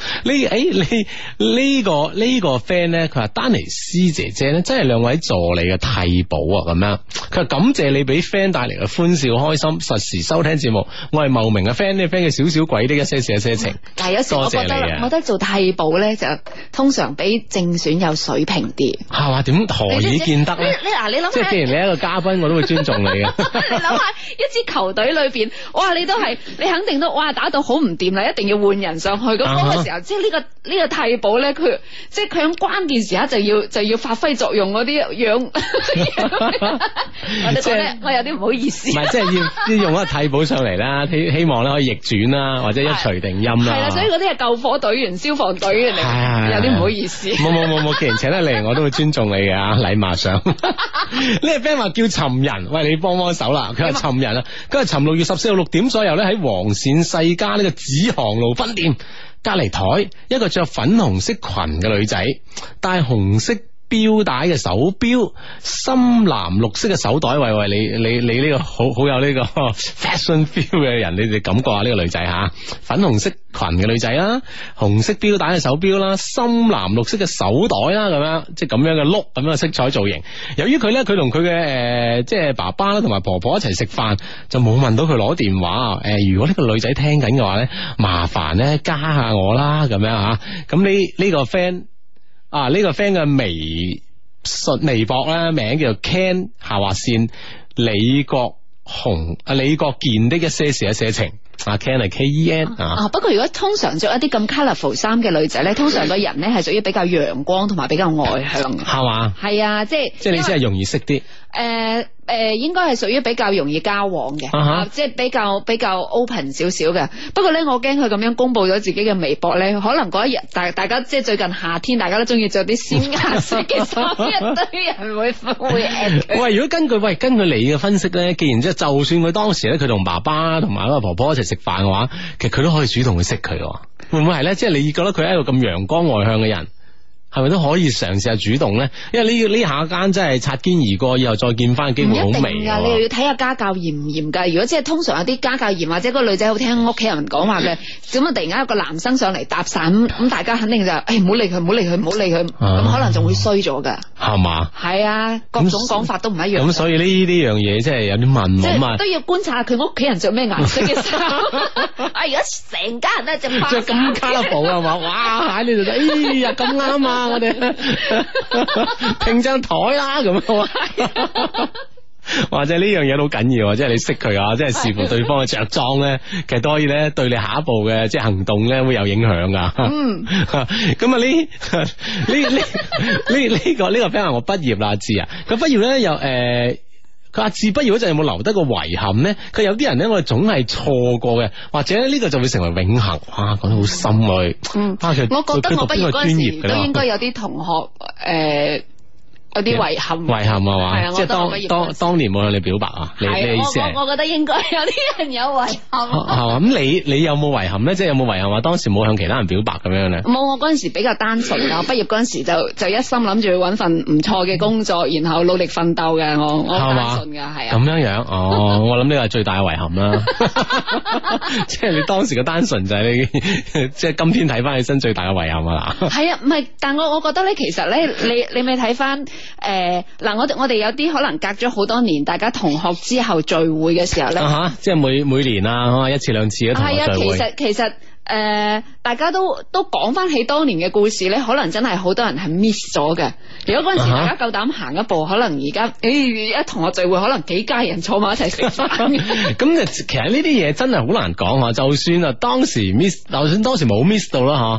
呢個 friend 咧，佢話丹尼斯姐姐咧，真係兩位助理嘅替補啊，咁樣。佢話感謝你俾 friend 帶嚟嘅歡笑開心，實時收聽節目。我係茂名嘅 friend，呢 friend 嘅少少鬼的一些事一些情。 但係有時我覺得做替補咧，就通常比正選有水平啲。係嘛？ 點何以見得咧？ 你諗下， 即係既然你係一個嘉賓，我都會尊重你嘅。 你諗下，一支球隊裏邊，哇！你肯定都哇打到好唔掂啦，一定要換人上去咁。時候即係呢個替補咧，佢即係佢喺關鍵時刻就要發揮作用嗰啲樣，我哋覺得我有啲唔好意思。唔係，即係要用一個替補上嚟啦，希望咧可以逆轉啦，或者一錘定音啦。係啦，所以嗰啲係救火隊員、消防隊員嚟，有啲唔好意思。冇，既然請得嚟，我都會尊重你嘅禮貌上。呢個 friend 話叫尋人，喂，你幫手啦。佢話尋人啊，佢話尋6月14號6點左右咧，喺黃鱔世家呢個紫航路分店隔籬台，一個着粉紅色裙嘅女仔，戴紅色錶帶嘅手錶，深藍綠色嘅手袋。喂，你呢個好有呢個 fashion feel 嘅人，你哋感覺下呢個女仔吓，粉紅色裙嘅女仔啦，紅色錶帶嘅手錶啦，深藍綠色嘅手袋啦，咁樣即係咁樣嘅碌咁樣嘅色彩造型。由於佢同佢嘅即係爸爸啦同埋婆婆一齊食飯，就冇問到佢攞電話。如果呢個女仔聽緊嘅話咧，麻煩咧加下我啦，咁樣吓。咁呢個 friend。呢個 friend 嘅微博咧，名叫做 Ken 下劃線李國健的一些事一些情。Ken 係 KEN 不過如果通常着一啲咁 colourful 衫嘅女仔咧，通常個人咧係屬於比較陽光同埋比較外向嘅，係嘛？係啊，即係你真係容易識啲。應該係屬於比較容易交往嘅，即係比較 open 少少嘅。不過咧，我驚佢咁樣公布咗自己嘅微博咧，可能嗰一日大家即係最近夏天，大家都中意着啲鮮顏色嘅衫，一堆人會 at 佢。喂，如果根據你嘅分析咧，既然即係就算佢當時咧，佢同爸爸同埋嗰個婆婆一齊食飯嘅話，其實佢都可以主動去識佢，會唔會係咧？即係你覺得佢係一個咁陽光外向嘅人？係咪都可以嘗試下主動咧？因為呢下間真係擦肩而過，以後再見翻嘅機會好微。唔一定噶，你又要睇下家教嚴唔嚴噶。如果即係通常有啲家教嚴，或者個女仔好聽屋企人講話嘅，咁啊突然間有個男生上嚟搭訕，咁大家肯定就唔好理佢，咁可能仲會衰咗噶，係嘛？係啊，各種講法都唔一樣。咁所以呢樣嘢真係有啲問咁啊，都要觀察下佢屋企人着咩顏色嘅衫。而家成家人咧着咁卡拉布啊嘛，哇！喺呢度，哎呀咁啱啊！我哋拼張台啦，咁或者呢樣嘢好緊要，即係你識佢啊，即係視乎對方嘅着裝咧，其實都可以咧對你下一步嘅即係行動咧會有影響噶。咁啊呢個 friend 我畢業啦，知啊，佢畢業咧又佢阿志畢業嗰陣有冇留低個遺憾咧？佢有啲人咧，我哋總係錯過嘅，或者呢個就會成為永恆。哇，講得好深啊！我覺得我畢業嗰陣時都應該有啲同學有啲遺憾係嘛？即係當年冇向你表白啊？你意思係？我覺得應該有啲人有遺憾。係嘛？咁你有冇遺憾咧？即係有冇遺憾話當時冇向其他人表白咁樣咧？冇，我嗰陣時比較單純啊！畢業嗰陣時就一心諗住去搵份唔錯嘅工作，然後努力奮鬥嘅。我單純噶係啊。咁樣哦，我諗呢個係最大嘅遺憾啦。即係你當時嘅單純就係你即係今天睇翻起身最大嘅遺憾啊！係啊，唔係，但我覺得咧，其實咧，你咪睇翻。我哋有啲可能隔咗好多年，大家同學之後聚會嘅時候咧，即係每年啊，一次兩次嘅同學聚會。係啊，其實大家都講翻起當年嘅故事咧，可能真係好多人係 miss 咗嘅。如果嗰陣時大家夠膽行一步，可能而家一同學聚會，可能幾家人坐埋一齊食飯。咁其實呢啲嘢真係好難講啊！就算當時 miss，就算當時冇 miss 到啦，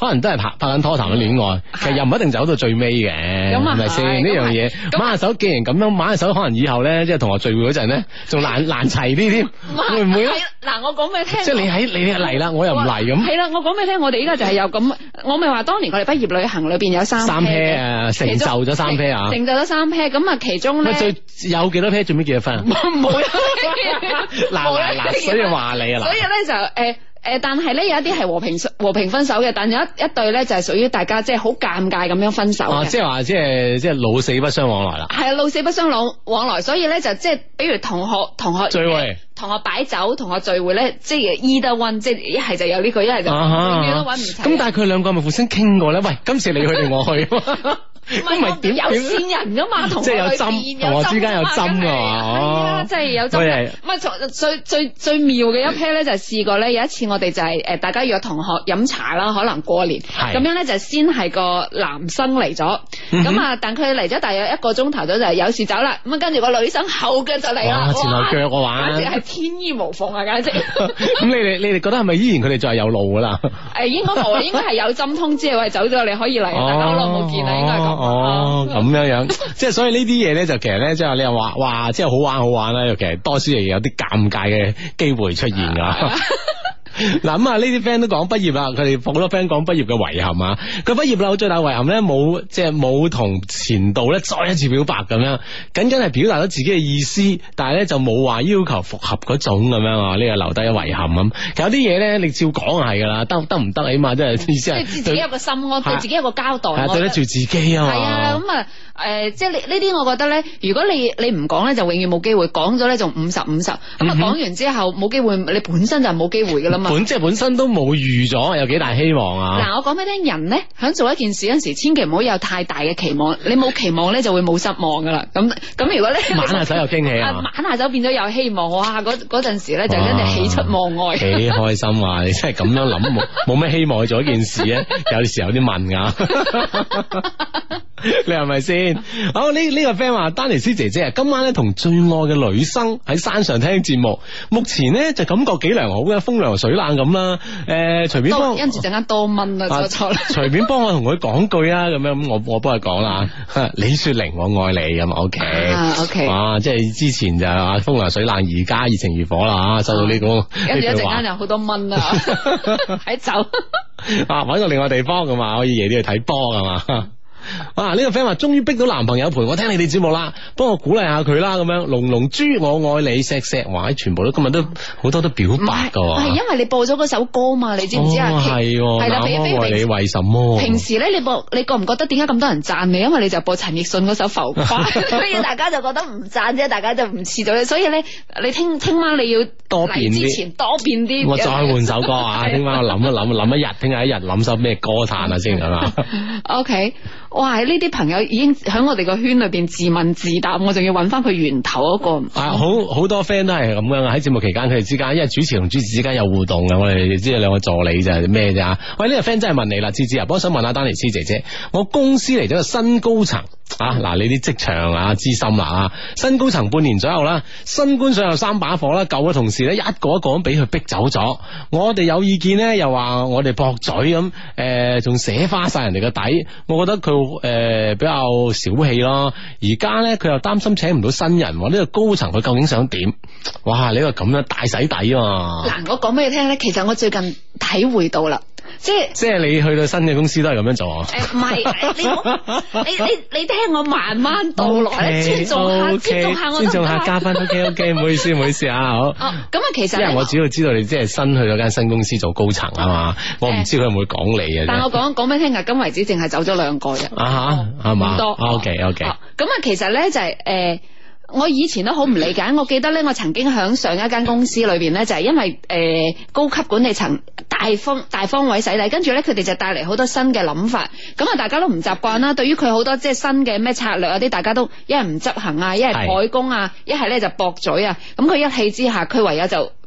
可能都係拍緊拖談緊戀愛，其實又唔一定走到最尾嘅， 咁啊係咪先？呢樣嘢掹下手，既然咁樣掹下手，可能以後咧，即係同學聚會嗰陣咧，仲難齊啲添，會唔會咧？ 嗱，我講俾你聽， 即係你嚟啦，我又唔嚟咁。 係啦，我講俾你聽，我哋依家就係有咁，我咪話當年我哋畢業旅行裏邊有三 pair 啊，成就咗三 pair 啊， 成就咗三 pair，咁啊其中咧最有幾多 pair 最尾結咗婚啊？ 冇嗱，所以話你啊， 所以咧就但係咧有一啲係和平分手嘅，但有一對咧就係屬於大家即係好尷尬咁樣分手嘅。 即係話即係老死不相往來啦。 係啊，老死不相往來，所以咧就即係比如同學聚會。 同學擺酒，同學聚會咧，即係 either one，即係一係就有呢個，一係就永遠都揾唔齊。 咁但係佢兩個係咪互相傾過咧？喂，今次你去定我去？ 唔係點有線人噶嘛？同即係有針，同學之間有針噶嘛？ 係啊，即係有針。唔係最妙嘅一 pair 咧，就係試過咧。有一次我哋就係大家約同學飲茶啦，可能過年咁樣咧，就先係個男生嚟咗，咁啊，但佢嚟咗大約1個鐘頭咗，就係有事走啦。咁啊，跟住個女生後腳就嚟啦， 前後腳嘅話， 簡直係天衣無縫啊！簡直。 咁你哋覺得係咪依然佢哋仲係有路噶啦？ 應該冇，應該係有針通知喂，走咗你可以嚟，大家好耐冇見啦，應該係咁。 咁樣，即係所以呢啲嘢咧，就其實咧，即係你又話，哇，即係好玩啦，其實多少亦有啲尷尬嘅機會出現噶。嗱咁啊，呢啲 friend 都講畢業啦，佢哋好多 friend 講畢業嘅遺憾啊。佢畢業啦，最大遺憾咧冇同前度咧再一次表白咁樣，僅僅係表達咗自己嘅意思，但係咧就冇話要求復合嗰種咁樣啊，呢個留低嘅遺憾咁。其實有啲嘢咧，你照講係噶啦，得唔得起碼即係意思係自己有個心安，對自己有個交代， 係對得住自己啊嘛。 係啊，咁啊。即係呢啲，我覺得咧，如果你唔講咧，就永遠冇機會；講咗咧，仲50-50。咁啊，講完之後冇機會，你本身就冇機會噶啦嘛。 即係本身都冇預咗有幾大希望啊！ 嗱，我講俾你聽，人咧響做一件事嗰陣時，千祈唔好有太大嘅期望。你冇期望咧，就會冇失望噶啦。咁如果咧，玩下手有驚喜啊！玩下手變咗有希望，哇！嗰陣時咧就跟住喜出望外，幾開心啊！你真係咁樣諗，冇咩希望去做一件事咧，有時有啲問噶。你係咪先？好，呢個 friend 話，丹尼斯姐姐今晚咧同最愛嘅女生喺山上聽節目，目前咧就感覺幾良好嘅，風涼水冷咁啦。隨便幫， 跟住陣間多蚊啦，錯隨便幫我同佢講句啊，咁樣咁我幫佢講啦。李雪玲，我愛你咁 OK， 哇，即係之前就風涼水冷，而家熱情如火啦，收到呢個， 跟住一陣間有好多蚊啦，喺走搵個另外地方咁嘛，可以夜啲去睇波㗎嘛。呢個 friend 話終於逼到男朋友陪我聽你哋節目啦，幫我鼓勵下佢啦，咁樣龍龍豬我愛你錫，哇！全部都今日都好多都表白噶， 係因為你播咗嗰首歌嘛，你知唔知啊？ 係啦，我愛你為什麼？ 平時咧你覺唔覺得點解咁多人讚你？因為你就播陳奕迅嗰首浮誇，所以大家就覺得唔讚啫，大家就唔似到你。所以咧，你聽晚你要多變啲， 之前多變啲。 我再換首歌啊！聽晚我諗一日，聽日一日諗首咩歌彈啊先係嘛 ？OK。哇！呢啲朋友已經喺我哋個圈裏邊自問自答，我仲要揾翻佢源頭嗰個。 好多 friend 都係咁樣啊！喺節目期間佢哋之間，因為主持同主持之間有互動嘅，我哋知道兩個助理就係咩啫？喂，呢個 friend 真係問你啦，芝芝啊，我想問下丹尼斯姐姐，我公司嚟咗個新高層嗱，你啲職場資深啦新高層半年左右啦，新官上有3把火啦，舊嘅同事咧一個一個咁俾佢逼走咗，我哋有意見咧又話我哋駁嘴咁，仲寫花晒人哋個底，我覺得佢比較小氣咯。而家咧佢又擔心請唔到新人，呢個高層佢究竟想點？哇！你話咁樣大洗底啊！ 嗱，我講俾你聽咧，其實我最近體會到啦。即係你去到新嘅公司都係咁樣做啊？ 唔係，你聽我慢慢道來，尊重下加分。OK， 唔好意思啊，好。 咁啊，其實因為我只要知道你即係新去咗間新公司做高層啊嘛，我唔知佢會唔會講你啊。 但我講俾你聽，今為止淨係走咗2個啫。 係嘛？多。OK。咁啊， 其實咧就係我以前都好唔理解，我記得咧，我曾經響上一間公司裏邊咧，就係因為高級管理層大方位洗禮，跟住咧佢哋就帶嚟好多新嘅諗法，咁啊大家都唔習慣啦。對於佢好多即係新嘅咩策略啊啲，大家都一係唔執行啊，一係改工啊，一係咧就駁嘴啊。咁佢一氣之下，佢唯有就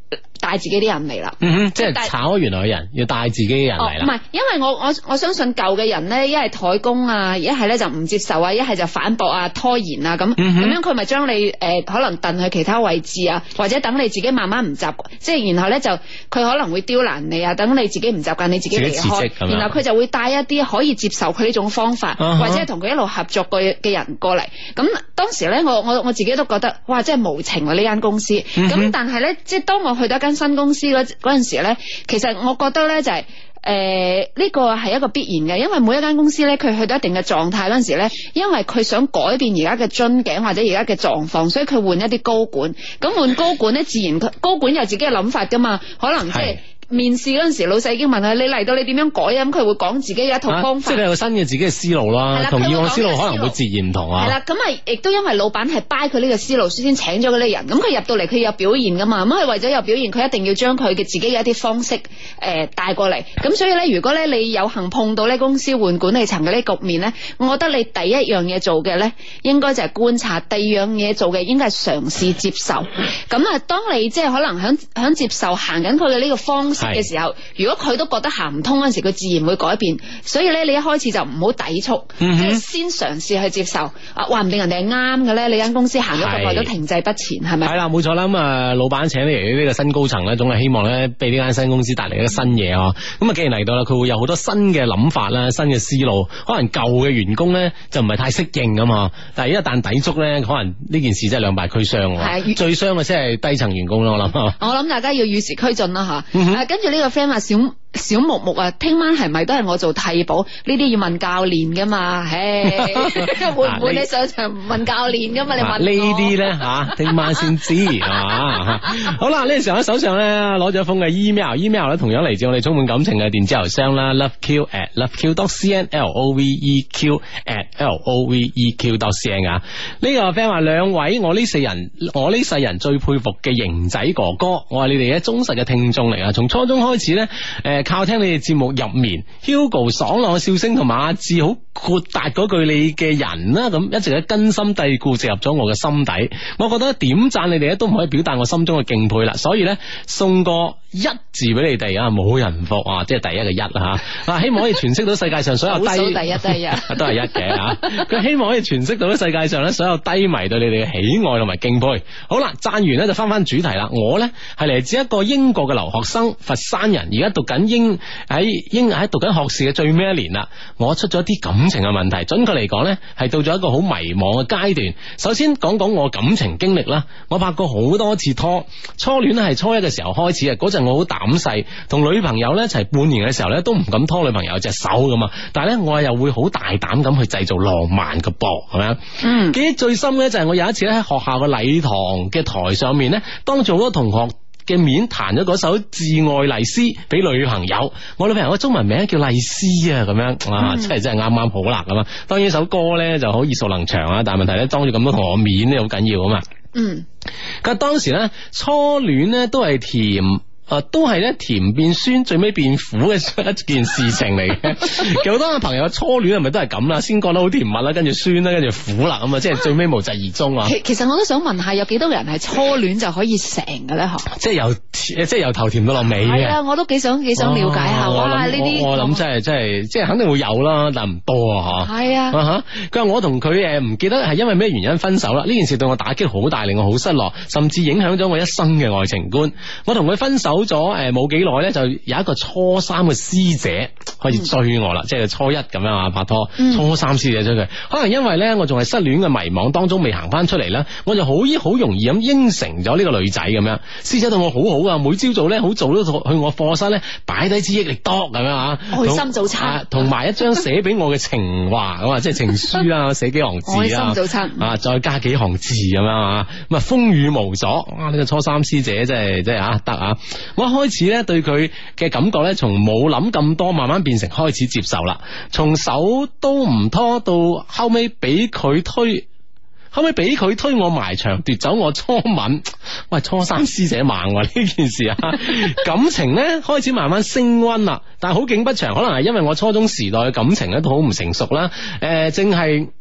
帶自己啲人嚟啦。 即係炒原來嘅人，要帶自己嘅人嚟啦。 唔係，因為我相信舊嘅人咧，一係怠工啊，一係咧就唔接受啊，一係就反駁啊、拖延啊咁，咁樣佢咪將你可能掟去其他位置啊，或者等你自己慢慢唔習慣，即係然後咧就佢可能會刁難你啊，等你自己唔習慣，你自己離開，然後佢就會帶一啲可以接受佢呢種方法，或者係同佢一路合作嘅人過嚟。咁當時咧，我自己都覺得，哇，真係無情啊呢間公司。咁但係咧，即係當我去到一間新公司嗰陣時咧，其實我覺得咧就係呢個係一個必然嘅，因為每一間公司咧，佢去到一定嘅狀態嗰陣時咧，因為佢想改變而家嘅樽頸或者而家嘅狀況，所以佢換一啲高管。咁換高管咧，自然佢高管有自己嘅諗法噶嘛，可能即係。面試嗰陣時，老細已經問佢：你嚟到你點樣改啊？咁佢會講自己嘅一套方法， 即係有新嘅自己嘅思路啦，同以往嘅思路可能會截然唔同啊。 係啦，咁啊，亦都因為老闆係 buy 佢呢個思路，先請咗嗰啲人。咁佢入到嚟，佢有表現噶嘛？咁佢為咗有表現，佢一定要將佢嘅自己嘅一啲方式帶過嚟。咁所以咧，如果咧你有幸碰到呢公司換管理層嘅呢局面咧，我覺得你第一樣嘢做嘅咧，應該就係觀察；第二樣嘢做嘅應該係嘗試接受。咁啊，當你即係可能響接受行緊佢嘅呢個方式嘅時候，如果佢都覺得行唔通嗰陣時，佢自然會改變。所以咧，你一開始就唔好抵觸，即係先嘗試去接受。話唔定人哋係啱嘅咧，你間公司行咗咁耐都停滯不前，係咪？ 係啦，冇錯啦。咁啊，老闆請你嚟呢個新高層咧，總係希望咧，俾呢間新公司帶嚟一個新嘢啊。咁啊，既然嚟到啦，佢會有好多新嘅諗法啦，新嘅思路。可能舊嘅員工咧就唔係太適應啊嘛。但係一旦抵觸咧，可能呢件事真係兩敗俱傷。係最傷嘅先係低層員工咯，我諗。我諗大家要與時俱進啦吓。跟住呢個 friend 話小木木啊，聽晚係咪都係我做替補？呢啲要問教練噶嘛？唉，會唔會你上場唔問教練噶嘛？你問呢啲咧吓，聽晚先知係嘛？好啦，呢個時候喺手上咧攞咗一封嘅 email 咧同樣嚟自我哋充滿感情嘅電子郵箱啦 ，loveq@loveq.cn loveq@loveq.cn 啊。呢個 friend 話兩位我呢世人最佩服嘅型仔哥哥，我係你哋嘅忠實嘅聽眾嚟啊！從初中開始咧，靠聽你哋節目入眠 ，Hugo 爽朗嘅笑聲同埋阿志好豁達嗰句你嘅人啦，咁一直喺根深蒂固植入咗我嘅心底。我覺得點讚你哋咧都唔可以表達我心中嘅敬佩啦，所以咧送個一字俾你哋啊，冇人服啊，即係第一個一啦吓。希望可以詮釋到世界上所有低， 第一都係一嘅吓。佢希望可以詮釋到世界上咧所有低迷對你哋嘅喜愛同埋敬佩。好啦，讚完咧就翻主題啦。我咧係嚟自一個英國嘅留學生，佛山人，而家讀緊喺讀緊學士嘅最尾一年啦。我出咗啲感情嘅問題，準確嚟講咧係到咗一個好迷茫嘅階段。首先講講我感情經歷啦，我拍過好多次拖，初戀咧係初一嘅時候開始嘅，嗰陣我好膽細，同女朋友咧一齊半年嘅時候咧都唔敢拖女朋友隻手噶嘛，但係咧我又會好大膽咁去製造浪漫嘅噃，係咪啊？記憶最深咧就係我有一次咧喺學校嘅禮堂嘅台上面咧，當住好多同學嘅面彈咗嗰首《致愛麗絲》俾女朋友，我女朋友嘅中文名叫麗絲啊，咁樣啊，真係啱啱好啦咁啊！當然首歌咧就好耳熟能詳啊，但係問題咧當住咁多同學面咧好緊要啊嘛。咁當時咧初戀咧都係甜。都係咧甜變酸，最尾變苦嘅一件事情嚟嘅。其實好多朋友初戀係咪都係咁啦？先覺得好甜蜜啦，跟住酸啦，跟住苦啦，咁啊，即係最尾無疾而終啊。 其實我都想問下，有幾多人係初戀就可以成嘅咧？ 即係由頭甜到落尾嘅。係啊，我都幾想了解下。哇，呢啲我諗真係肯定會有啦，但唔多啊吓。係啊。佢話我同佢唔記得係因為咩原因分手啦。呢件事對我打擊好大，令我好失落，甚至影響咗我一生嘅愛情觀。我同佢分手咗冇幾耐咧，就有一個初三嘅師姐開始追我啦，即係初一咁樣啊拍拖，初三師姐追佢，可能因為咧我仲係失戀嘅迷惘當中未行翻出嚟啦，我就好容易咁應承咗呢個女仔咁樣。師姐對我好好啊，每朝早咧好早都去我課室咧擺低支益力多咁樣啊， 愛心早餐， 同埋一張寫俾我嘅情話咁啊，即係情書啊，寫幾行字啊， 愛心早餐啊，再加幾行字咁樣啊，咁啊風雨無阻。哇！呢個初三師姐真係得啊！我開始咧對佢嘅感覺咧，從冇諗咁多，慢慢變成開始接受啦。從手都唔拖到後尾俾佢推我埋牆，奪走我初吻。喂，初三師姐猛呢件事啊！感情咧開始慢慢升溫啦，但係好景不長，可能係因為我初中時代嘅感情咧都好唔成熟啦。正係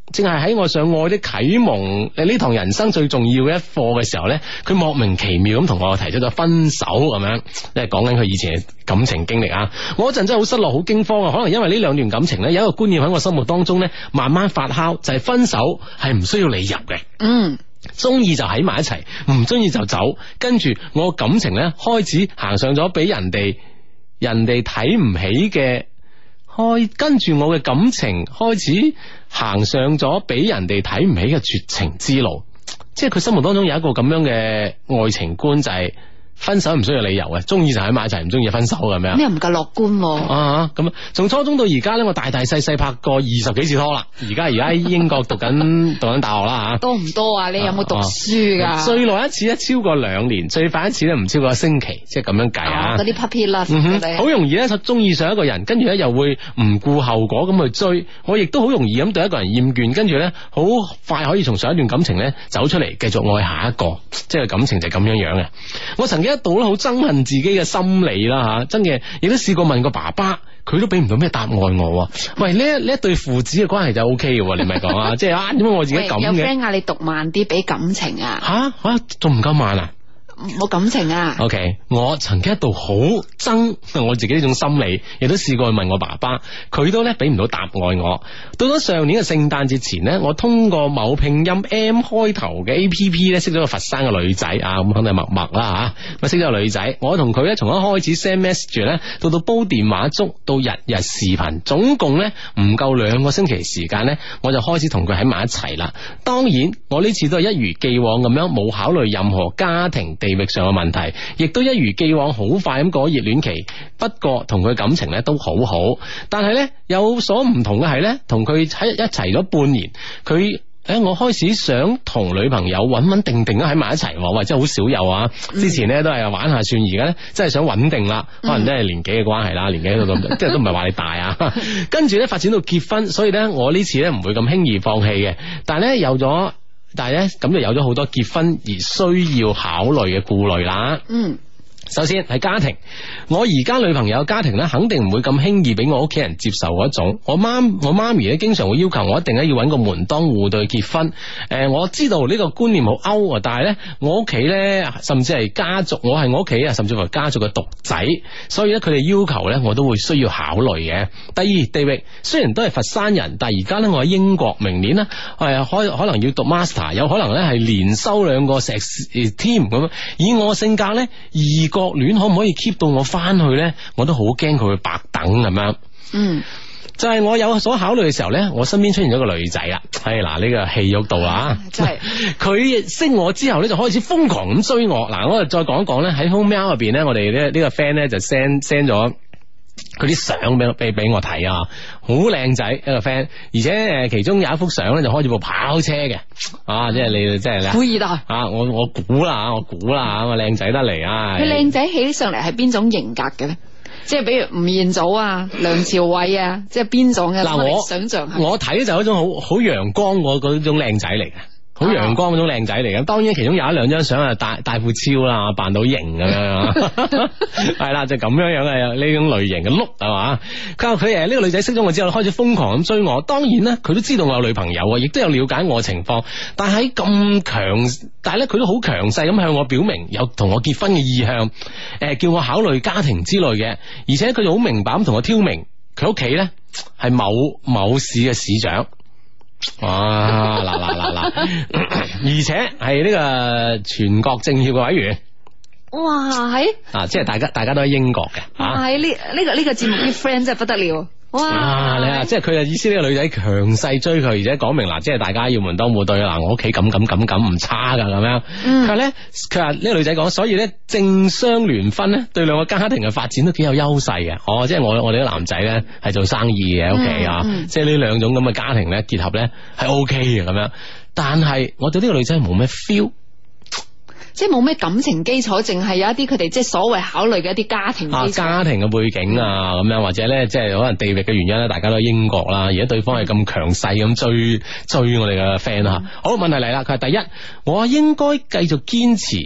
正係喺我上愛的啟蒙呢堂人生最重要嘅一課嘅時候咧，佢莫名其妙咁同我提出咗分手咁樣，即係講緊佢以前嘅感情經歷啊！我嗰陣真係好失落、好驚慌啊！可能因為呢兩段感情咧，有一個觀念喺我心目當中咧，慢慢發酵，就係分手係唔需要理由嘅。中意就喺埋一齊，唔中意就走。跟住我感情咧開始行上咗俾人哋睇唔起嘅。跟住我嘅感情開始行上咗俾人哋睇唔起嘅絕情之路，即係佢心目當中有一個咁樣嘅愛情觀，就係分手唔需要理由嘅，中意就喺埋一齊，唔中意就分手咁樣。 咩唔夠樂觀啊？咁從初中到而家咧，我大細拍過20幾次拖啦。而家喺英國讀緊大學啦吓。 多唔多啊？你有冇讀書噶？ 最耐一次咧超過2年，最快一次咧唔超過1星期，即係咁樣計啊。 嗰啲 puppy love 好容易咧就中意上一個人，跟住咧又會唔顧後果咁去追。我亦都好容易咁對一個人厭倦，跟住咧好快可以從上一段感情咧走出嚟，繼續愛下一個，即係感情就係咁樣樣嘅。我曾經一度咧好憎恨自己嘅心理啦吓，真嘅，亦都試過問過爸爸，佢都俾唔到咩答案我。喂，呢一對父子嘅關係就 OK 嘅，你咪講啊，即係點解我自己咁嘅？ 有 friend 嗌你讀慢啲，俾感情啊？ 吓仲唔夠慢啊？ 冇感情啊 ？OK， 我曾經一度好憎我自己呢種心理，亦都試過去問我爸爸，佢都咧俾唔到答案我。到咗上年嘅聖誕節前呢，我通過某拼音 M 開頭嘅 APP 咧，識咗個佛山嘅女仔啊，咁肯定係默啦吓，識咗個女仔。我同佢咧從一開始 send message 咧，到煲電話粥，到日日視頻，總共咧唔夠2個星期時間咧，我就開始同佢喺埋一齊啦。當然，我呢次都係一如既往咁樣，冇考慮任何家庭地域上嘅問題，亦都一如既往好快咁過熱戀期。不過同佢感情咧都好好，但係咧有所唔同嘅係咧，同佢喺一齊咗半年，我開始想同女朋友穩定咁喺埋一齊，或者好少有啊。之前咧都係玩下算，而家咧真係想穩定啦。可能真係年紀嘅關係啦，年紀都即係都唔係話你大啊。跟住咧發展到結婚，所以咧我呢次咧唔會咁輕易放棄嘅。但係咧咁就有咗好多結婚而需要考慮嘅顧慮啦。首先係家庭，我而家女朋友嘅家庭咧，肯定唔會咁輕易俾我屋企人接受嗰種。我媽咪咧，經常會要求我一定咧要揾個門當戶對結婚。我知道呢個觀念好 out，但係咧我屋企咧，甚至係家族，我係我屋企啊，甚至乎家族嘅獨仔，所以咧佢哋要求咧，我都會需要考慮嘅。第二，地域，雖然都係佛山人，但係而家咧我喺英國，明年咧可能要讀 master， 有可能咧係連收2個碩士添咁。以我性格咧，異國戀可唔可以 keep 到我翻去咧？我都好驚佢會白等咁樣。就係我有所考慮嘅時候咧，我身邊出現咗個女仔啦。嗱，呢個戲肉到啦，真係佢識我之後咧，就開始瘋狂咁追我。嗱，我就再講一講咧，喺 home mail 入邊咧，我哋呢個 friend 咧就 send 咗佢啲相俾我睇啊，好靚仔一個 friend， 而且其中有一幅相咧就開住部跑車嘅，即係你即係富二代啊！我估啦，我靚仔得嚟啊！ 佢靚仔起上嚟係邊種型格嘅咧？即係比如吳彥祖啊、梁朝偉啊，即係邊種嘅？嗱，我想象下， 我睇就係一種好陽光嗰種靚仔嚟嘅。好陽光嗰種靚仔嚟嘅，當然其中有1-2張相啊，大副超啦，扮到型咁樣，係啦，就咁樣嘅呢種類型嘅 look 係嘛。佢話佢呢個女仔識咗我之後，開始瘋狂咁追我。當然咧，佢都知道我有女朋友啊，亦都有了解我嘅情況。但係咧佢都好強勢咁向我表明有同我結婚嘅意向，叫我考慮家庭之類嘅。而且佢就好明白咁同我挑明，佢屋企咧係某市嘅市長。哇！嗱，而且係呢個全國政協嘅委員。 哇！係即係大家都喺英國嘅。 係呢個節目啲 friend 真係不得了。哇！ 你啊，即係佢嘅意思，呢個女仔強勢追佢，而且講明即係大家要門當戶對啦。我屋企咁唔差噶咁樣。佢話呢個女仔講，所以咧政商聯婚咧對2個家庭嘅發展都幾有優勢嘅。即係我哋啲男仔咧係做生意嘅屋企啊，即係呢2種咁嘅家庭咧結合咧係 OK 嘅咁樣。但係我對呢個女仔冇咩 feel。 即係冇咩感情基礎，淨係有一啲佢哋即係所謂考慮嘅一啲家庭基礎， 家庭嘅背景啊咁樣，或者咧即係可能地域嘅原因咧，大家都喺英國啦，而家對方係咁強勢咁追我哋嘅 friend 啊。好，問題嚟啦，佢係第一，我應該繼續堅持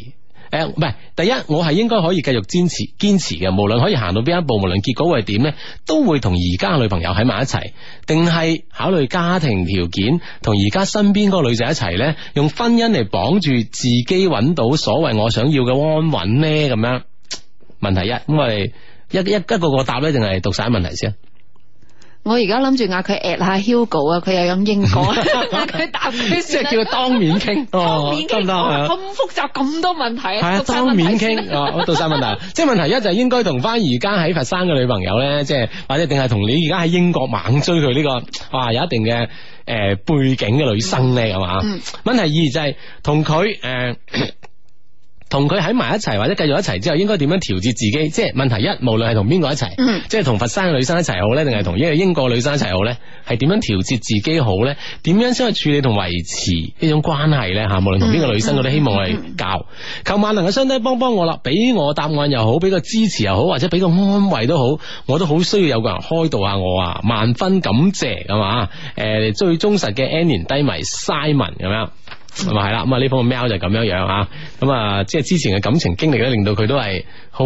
唔係，第一我係應該可以繼續堅持嘅，無論可以行到邊一步，無論結果會係點咧，都會同而家女朋友喺埋一齊，定係考慮家庭條件，同而家身邊嗰個女仔一齊咧，用婚姻嚟綁住自己揾到所謂我想要嘅安穩咧，咁樣。問題一，咁我哋一個答咧，定係讀晒問題先？ 我而家諗住嗌佢 at 下 Hugo 啊，佢又咁英國，嗌佢答佢， 即係叫佢當面傾， 當面傾， 得唔得？ 咁複雜咁多問題， 係啊，當面傾，我讀晒問題。即係問題一就係應該同翻而家喺佛山嘅女朋友咧，即係或者定係同你而家喺英國猛追佢呢個有一定嘅背景嘅女生咧，係嘛？問題二就係同佢同佢喺埋一齊或者繼續一齊之後，應該點樣調節自己？即係問題一，無論係同邊個一齊，即係同佛山嘅女生一齊好咧，定係同一個英國女生一齊好咧？係點樣調節自己好咧？點樣先去處理同維持呢種關係咧？吓，無論同邊個女生，我都希望我哋教求萬能嘅雙低幫我啦，俾我答案又好，俾個支持又好，或者俾個安慰都好，我都好需要有個人開導下我啊！萬分感謝係嘛？最忠實嘅 N 年低迷 Simon 咁樣。咁啊係啦，咁啊呢封嘅 mail 就咁樣樣啊，咁啊即係之前嘅感情經歷咧，令到佢都係好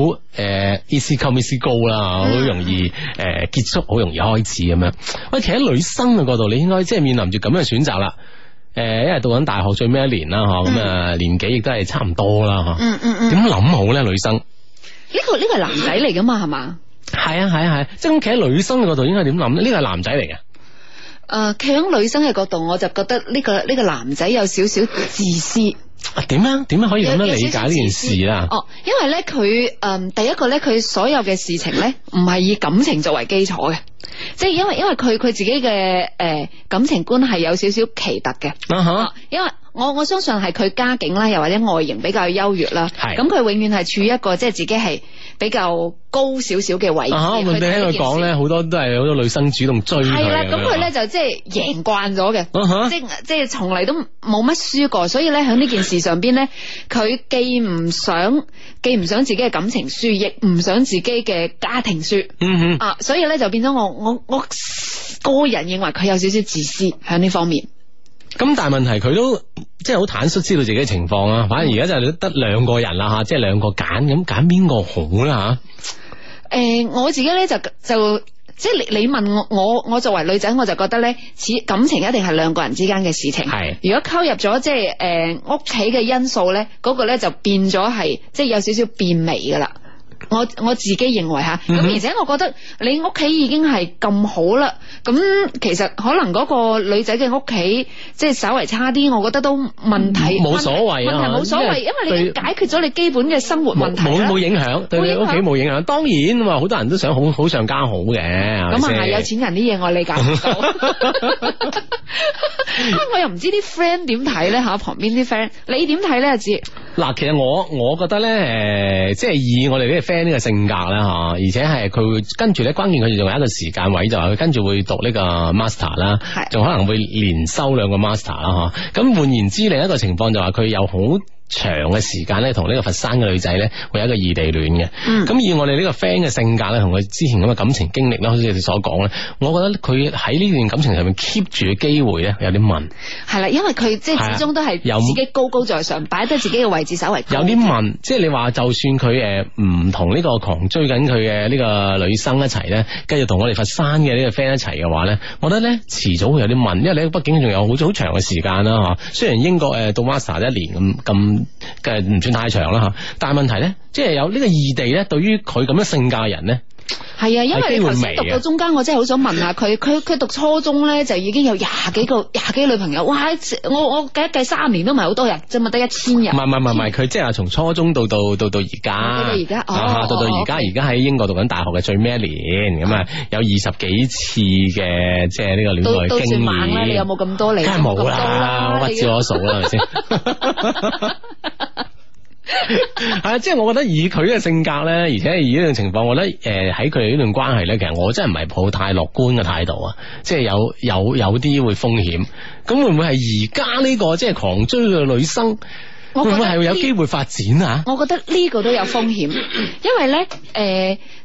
easy come easy go 啦，好容易結束，好容易開始咁樣。喂，其實喺女生嘅角度，你應該即係面臨住咁嘅選擇啦。因為讀緊大學最尾一年啦，嗬，咁啊年紀亦都係差唔多啦，嗬。點諗好咧？女生呢個係男仔嚟噶嘛？係嘛？ 係啊，即係咁企喺女生嘅角度，應該點諗咧？呢個係男仔嚟嘅。 企喺女生嘅角度，我就覺得呢個男仔有少少自私。 點樣可以咁樣理解呢件事啦？ 因為咧佢第一個咧，佢所有嘅事情咧，唔係以感情作為基礎嘅，即係因為佢自己嘅感情觀係有少少奇特嘅。因為我相信係佢家境啦，又或者外形比較優越啦。係咁，佢永遠係處於一個即係自己係比較高少少嘅位置。 我聽佢講咧，好多都係好多女生主動追佢。 係啦，咁佢咧就即係贏慣咗嘅，即係從嚟都冇乜輸過，所以咧喺呢件事上邊咧，佢既唔想自己嘅感情輸，亦唔想自己嘅家庭輸。所以咧就變咗我個人認為佢有少少自私喺呢方面。 咁但係問題佢都即係好坦率知道自己嘅情況啊，反而而家就得兩個人啦吓，即係兩個揀，咁揀邊個好啦吓？ 我自己咧就即係你問我作為女仔，我就覺得咧，感情一定係兩個人之間嘅事情。係如果溝入咗即係屋企嘅因素咧，嗰個咧就變咗係即係有少少變味噶啦。我自己認為吓，咁而且我覺得你屋企已經係咁好啦，咁其實可能嗰個女仔嘅屋企即係稍為差啲，我覺得都問題冇所謂啊， 問題冇所謂，因為你已經解決咗你基本嘅生活問題啦， 冇影響，對你屋企冇影響。當然話好多人都想好上加好嘅， 咁啊係有錢人啲嘢我理解唔到。我又唔知啲 friend 點睇咧吓，旁邊啲 friend 你點睇咧？阿志嗱，其實我覺得咧，即係以我哋呢個 friend 呢個性格咧吓，而且係佢會跟住咧，關鍵佢仲有一個時間位，就係佢跟住會讀呢個 master 啦，仲可能會連收兩個 master 啦吓。咁換言之，另一個情況就話佢有好長嘅時間咧，同呢個佛山嘅女仔咧，會有一個異地戀嘅。咁以我哋呢個 friend 嘅性格咧，同佢之前咁嘅感情經歷咧，好似你哋所講咧，我覺得佢喺呢段感情上面 keep 住嘅機會咧，有啲問。係啦，因為佢即係始終都係自己高高在上，擺低自己嘅位置稍為高。 有啲問，即係你話就算佢唔同呢個狂追緊佢嘅呢個女生一齊咧，繼續同我哋佛山嘅呢個 friend 一齊嘅話咧，我覺得咧遲早會有啲問，因為你畢竟仲有好長嘅時間啦吓。雖然英國讀 master 一年咁嘅唔算太長啦吓，但係問題咧，即係有呢個異地咧，對於佢咁樣性格嘅人咧， 係啊，因為你頭先讀到中間，我真係好想問下佢讀初中咧就已經有廿幾女朋友，哇！我計一計3年都唔係好多人，啫嘛得1000人。唔係，佢即係話從初中到而家，到而家喺英國讀緊大學嘅最尾一年，咁啊有20幾次嘅即係呢個戀愛經驗。 你有冇咁多嚟？ 梗係冇啦，我屈指可數啦，係咪先？係啊，即係我覺得以佢嘅性格咧，而且以呢種情況，我覺得喺佢哋呢段關係咧，其實我真係唔係抱太樂觀嘅態度啊，即係有啲會風險。咁會唔會係而家呢個即係狂追嘅女生？會唔會係有機會發展啊？ 我覺得呢個都有風險，因為咧，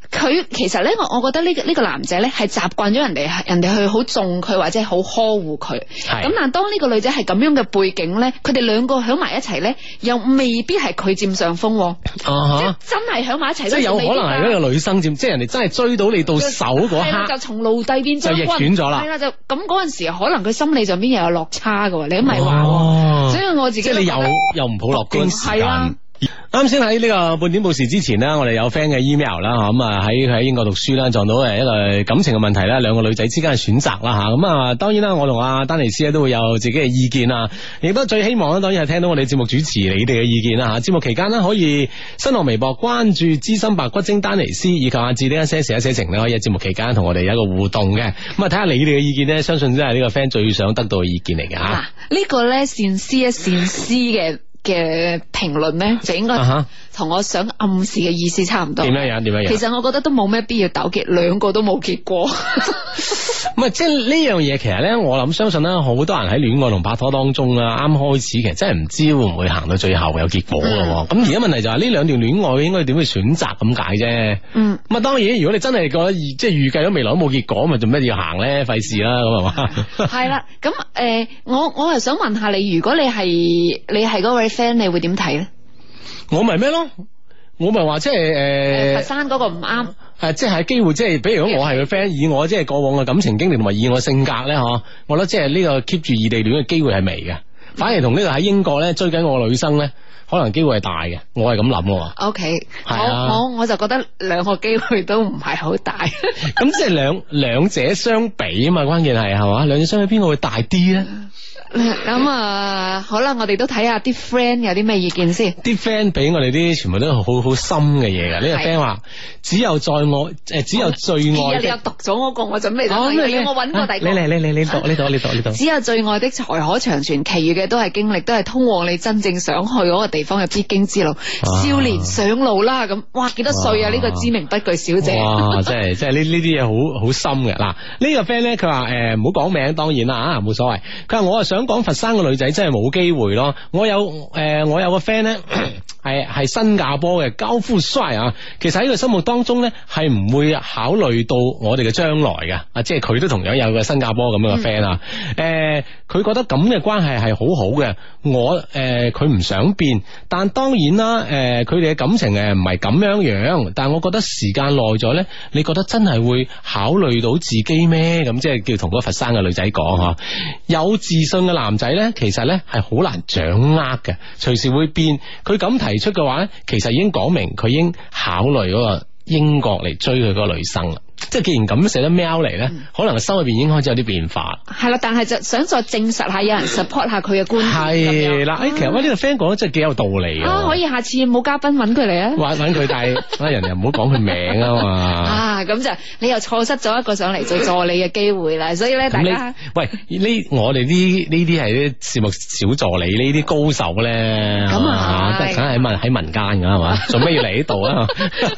佢其實咧，我覺得呢個男仔咧係習慣咗人哋去好縱佢或者好呵護佢。咁但係當呢個女仔係咁樣嘅背景咧，佢哋兩個響埋一齊咧，又未必係佢佔上風。即係真係響埋一齊， 即係有可能係呢個女生佔，即係人哋真係追到你到手嗰刻， 就從奴隸變將軍， 就逆轉咗啦。 係啦，就咁嗰陣時，可能佢心理上邊又有落差㗎。你都咪話，所以我自己即係你又唔抱樂觀時間。啱先喺呢個半點報時之前呢，我哋有 friend 嘅 email 啦，咁啊喺英國讀書啦，撞到一個感情嘅問題啦，兩個女仔之間嘅選擇啦吓，咁啊當然啦，我同阿丹尼斯咧都會有自己嘅意見啊，亦都最希望咧當然係聽到我哋節目主持你哋嘅意見啦吓，節目期間呢，可以新浪微博關注資深白骨精丹尼斯以及阿志呢一些事一些情咧，可以喺節目期間同我哋有一個互動嘅，咁啊睇下你哋嘅意見呢，相信真係呢個 friend 最想得到嘅意見嚟嘅吓。 呢個咧善思嘅評論咧，就應該同我想暗示嘅意思差唔多。點樣？其實我覺得都冇咩必要糾結，兩個都冇結果。 唔係，即係呢樣嘢，其實咧，我諗相信咧，好多人喺戀愛同拍拖當中啊，啱開始其實真係唔知會唔會行到最後有結果嘅。咁而家問題就係呢兩段戀愛應該點去選擇咁解啫。咁啊，當然如果你真係覺得即係預計咗未來都冇結果，咪做咩要行咧？費事啦，咁係嘛？係啦，咁我係想問下你，如果你係嗰位 friend，你會點睇咧？ 我咪咩咯？我咪話即係佛山嗰個唔啱。 即係機會，即係比如講我係個 friend，以我即係過往嘅感情經歷同埋以我性格咧，嗬，我覺得即係呢個 keep 住異地戀嘅機會係微嘅，反而同呢個喺英國咧追緊我嘅女生咧，可能機會係大嘅，我係咁諗。 OK，我就覺得兩個機會都唔係好大。 咁即係兩者相比啊嘛，關鍵係嘛，兩者相比邊個會大啲咧？ 咁好啦，我哋都睇下啲 friend 有啲咩意見先。 啲 friend 俾我哋啲全部都好深嘅嘢噶。呢個 friend 話只有最愛你又讀咗嗰個，我準備咗。我揾過第二個。你讀。只有最愛的才可長存，其餘嘅都係經歷，都係通往你真正想去嗰個地方嘅必經之路。少年上路啦，咁哇幾多歲啊？呢個知名不具小姐。 哇，真係呢啲嘢好深嘅。嗱，呢個 friend 咧，佢話唔好講名，當然啦冇所謂。佢話我係想講佛山個女仔真係冇機會咯。我有個 friend 咧係新加坡嘅高富帥啊，其實喺佢心目當中咧係唔會考慮到我哋嘅將來嘅，即係佢都同樣有個新加坡咁樣嘅 friend 啊。佢覺得咁嘅關係係好好嘅，佢唔想變，但當然啦，佢哋嘅感情唔係咁樣，但係我覺得時間耐咗咧，你覺得真係會考慮到自己咩？咁即係叫同嗰個佛山嘅女仔講吓，有自信嘅男仔咧，其實咧係好難掌握嘅，隨時會變。佢咁提出嘅話咧，其實已經講明佢已經考慮嗰個英國嚟追佢嗰個女生啦。即係既然咁寫得喵嚟咧，可能心裏邊已經開始有啲變化。係啦，但係就想再證實下，有人 support 下佢嘅觀點。係啦，其實呢個 friend 講得真係幾有道理啊！可以下次冇嘉賓揾佢嚟啊，揾佢，但係人哋唔好講佢名啊嘛。咁就你又錯失咗一個上嚟做助理嘅機會啦。所以咧，大家喂我哋呢啲係啲節目小助理，呢啲高手咧，咁啊，梗係喺民間噶係嘛？做咩要嚟呢度啊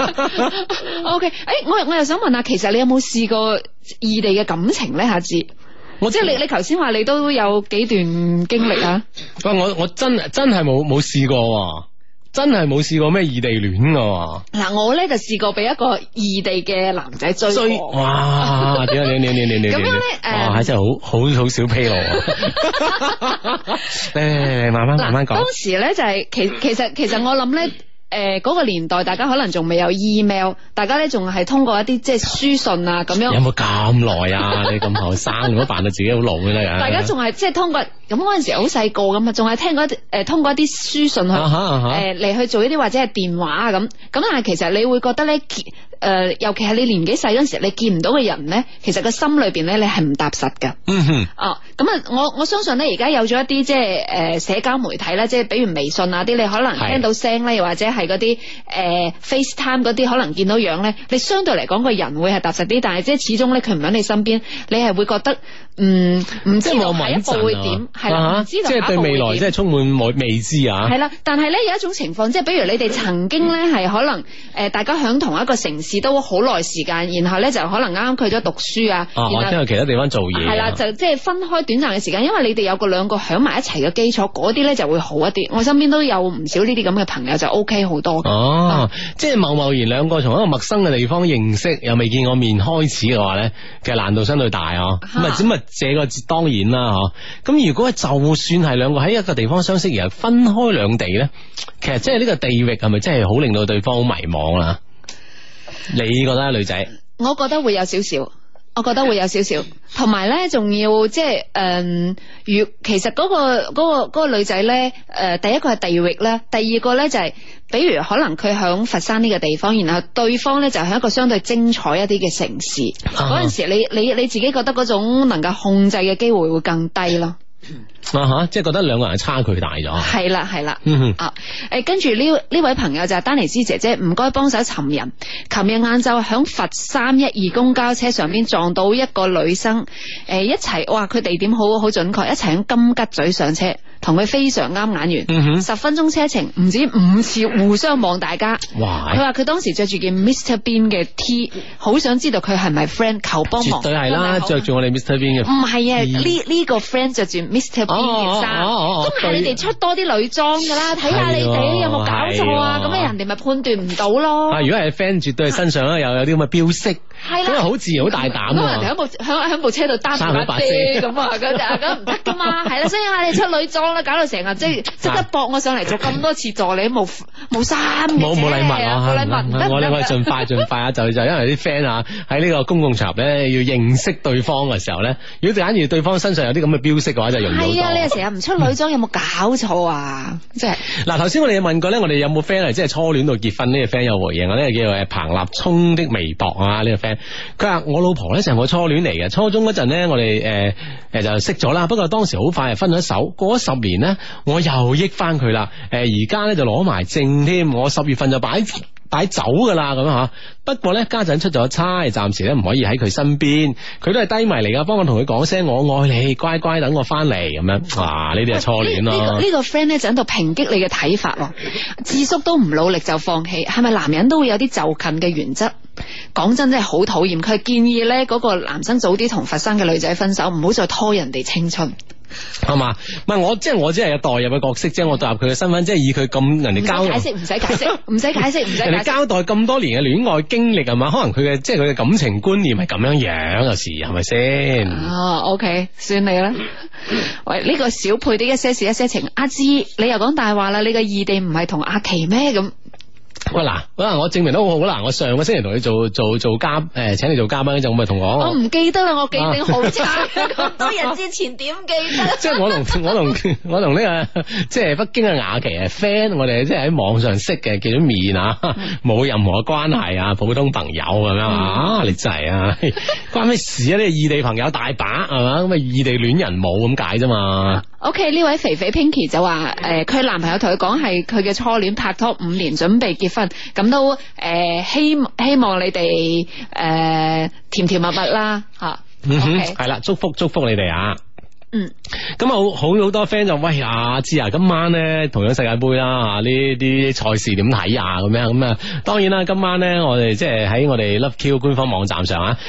？OK， 我又想問下。其實你有冇試過異地嘅感情咧？下次，即係你頭先話你都有幾段經歷啊？我真係冇試過，真係冇試過咩異地戀噶。嗱，我咧就試過俾一個異地嘅男仔追。哇！點咁樣咧？哇！真係好少披露啊！誒，慢慢講。當時咧就係其實我諗咧。嗰個年代大家可能仲未有 email， 大家咧仲係通過一啲即係書信啊咁樣。有冇咁耐啊？你咁後生，如果扮到自己好老嘅咧？大家仲係即係通過咁嗰陣時好細個咁啊，仲係通過一啲書信去嚟去做呢啲或者係電話啊咁。但係其實你會覺得咧，尤其係你年紀細嗰陣時，你見唔到嘅人咧，其實個心裏邊咧你係唔踏實噶。我相信咧而家有咗一啲即係社交媒體咧，即係比如微信啊啲，你可能聽到聲咧，又或者係嗰啲FaceTime 嗰啲，可能見到樣咧，你相對嚟講個人會係踏實啲，但係即係始終咧佢唔喺你身邊，你係會覺得唔知道下一步會點，係啦，唔知道即係對未來即係充滿未知啊。係啦，但係咧有一種情況，即係比如你哋曾經咧係可能大家響同一個城市市都好耐時間，然後咧就可能啱啱去咗讀書啊， 或者去其他地方做嘢。 係啦，就即係分開短暫嘅時間，因為你哋有個兩個響埋一齊嘅基礎，嗰啲咧就會好一啲。我身邊都有唔少呢啲咁嘅朋友，就 OK 好多。 即係貿然兩個從一個陌生嘅地方認識，又未見過面開始嘅話咧，其實難度相對大啊。咁啊，這個當然啦，嗬。咁如果就算係兩個喺一個地方相識，而係分開兩地咧，其實即係呢個地域係咪真係好令到對方好迷茫啦？你覺得女仔？ 我覺得會有少少。同埋咧，仲要即係其實嗰個女仔咧，第一個係地域咧，第二個咧就係，比如可能佢響佛山呢個地方，然後對方咧就係一個相對精彩一啲嘅城市，嗰陣時你自己覺得嗰種能夠控制嘅機會會更低咯。 即係覺得兩個人差距大咗。 係啦，跟住呢位朋友就係丹尼斯姐姐，唔該幫手尋人。琴日晏晝響佛山12公交車上邊撞到一個女生，一齊，哇，佢地點好準確，一齊響金桔咀上車，同佢非常啱眼緣。10分鐘車程，唔止5次互相望大家。哇！佢話佢當時着住件 Mr Bean 嘅 T， 好想知道佢係咪 friend， 求幫忙。絕對係啦，着住我哋 Mr Bean 嘅。唔係啊，呢個 friend 着住 Mr Bean 嘅衫，咁係你哋出多啲女裝噶啦，睇下你哋有冇搞錯啊？咁人哋咪判斷唔到咯。如果係 friend，絕對係身上咧又有啲咁嘅標識，咁啊好自然好大膽。咁人哋喺部車度擔住把遮咁啊，咁唔得噶嘛。係啦，所以嗌你出女裝啦，搞到成日即刻駁我上嚟做咁多次助理，冇衫嘅，冇禮物啊，冇禮物。我哋盡快啊！就因為啲 friend 啊喺呢個公共場合咧要認識對方嘅時候咧，如果假如對方身上有啲咁嘅標識嘅話，就容易好多。係啊，你成日唔出女裝，有冇搞錯啊？即係嗱，頭先我哋問過咧，我哋有冇 friend 係即係初戀到結婚？呢個 friend 有回應，呢個叫做彭立聰的微博啊，呢個 friend 佢話我老婆咧就係我初戀嚟嘅，初中嗰陣咧我哋就識咗啦，不過當時好快就分咗手，過咗10年咧我又憶翻佢啦，而家咧就攞埋證添，我10月份就擺酒噶啦咁吓，不過咧家陣出咗差，暫時咧唔可以喺佢身邊，佢都係低迷嚟噶，幫我同佢講聲我愛你，乖乖等我翻嚟咁樣。哇，呢啲係初戀咯。呢個 friend 咧就喺度抨擊你嘅睇法咯，智叔都唔努力就放棄，係咪男人都會有啲就近嘅原則？講真係好討厭，佢建議咧嗰個男生早啲同佛山嘅女仔分手，唔好再拖人哋青春。係嘛？唔係我只係有代入嘅角色，即係我代入佢嘅身份，即係以佢咁人哋交代，唔使解釋，人哋交代咁多年嘅戀愛經歷係嘛？可能佢嘅即係佢嘅感情觀念係咁樣樣，有時係咪先？OK， 算你啦。喂，呢個小配的一些事一些情，阿芝你又講大話啦！你嘅異地唔係同阿琪咩咁？喂嗱，我證明都好好啦。我上個星期同你做請你做嘉賓嗰陣，我咪同我唔記得啦，我記性好差，咁多日之前點記得？即係我同呢個即係北京嘅雅琪係 friend， 我哋即係喺網上識嘅，見咗面啊，冇任何關係啊，普通朋友咁樣啊，你真係啊，關咩事啊？呢個異地朋友大把係嘛，咁啊異地戀人冇咁解啫嘛。OK， 呢位肥肥 Pinky 就話佢男朋友同佢講係佢嘅初戀，拍拖5年，準備結婚，咁都希望你哋甜甜蜜蜜啦吓。係啦，祝福你哋啊！咁好多 friend 就喂啊，知啊，今晚咧同樣世界杯啦，呢啲賽事點睇啊？咁樣咁啊，當然啦，今晚咧我哋即係喺我哋 Love Q 官方網站上啊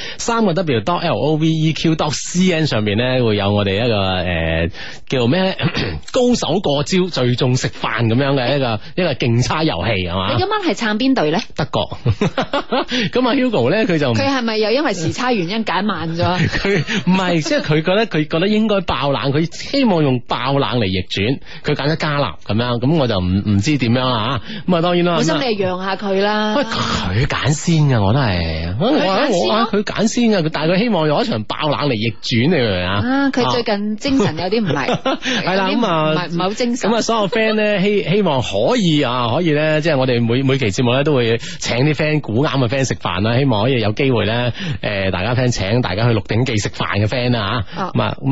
，3w.loveq.cn 上邊咧會有我哋一個叫做咩高手過招，最終食飯咁樣嘅一個競猜遊戲係嘛？你今晚係撐邊隊咧？德國。咁啊 Hugo 咧佢係咪又因為時差原因揀慢咗？佢唔係，即係佢覺得應該爆冷，佢希望用爆冷嚟逆轉，佢揀咗加納咁樣，咁我就唔知點樣啦吓。咁啊當然啦，本身你讓下佢啦。喂，佢揀先噶，我都係佢揀先噶，但係佢希望用一場爆冷嚟逆轉，你明唔明啊？佢最近精神有啲唔係，係啦咁啊，唔係好精神。咁啊，所有 friend 咧希望可以咧，即係我哋每期節目咧都會請啲 friend 估啱嘅 friend 食飯啦，希望可以有機會咧，大家請大家去鹿鼎記食飯嘅 friend 啦吓。咁肯定支持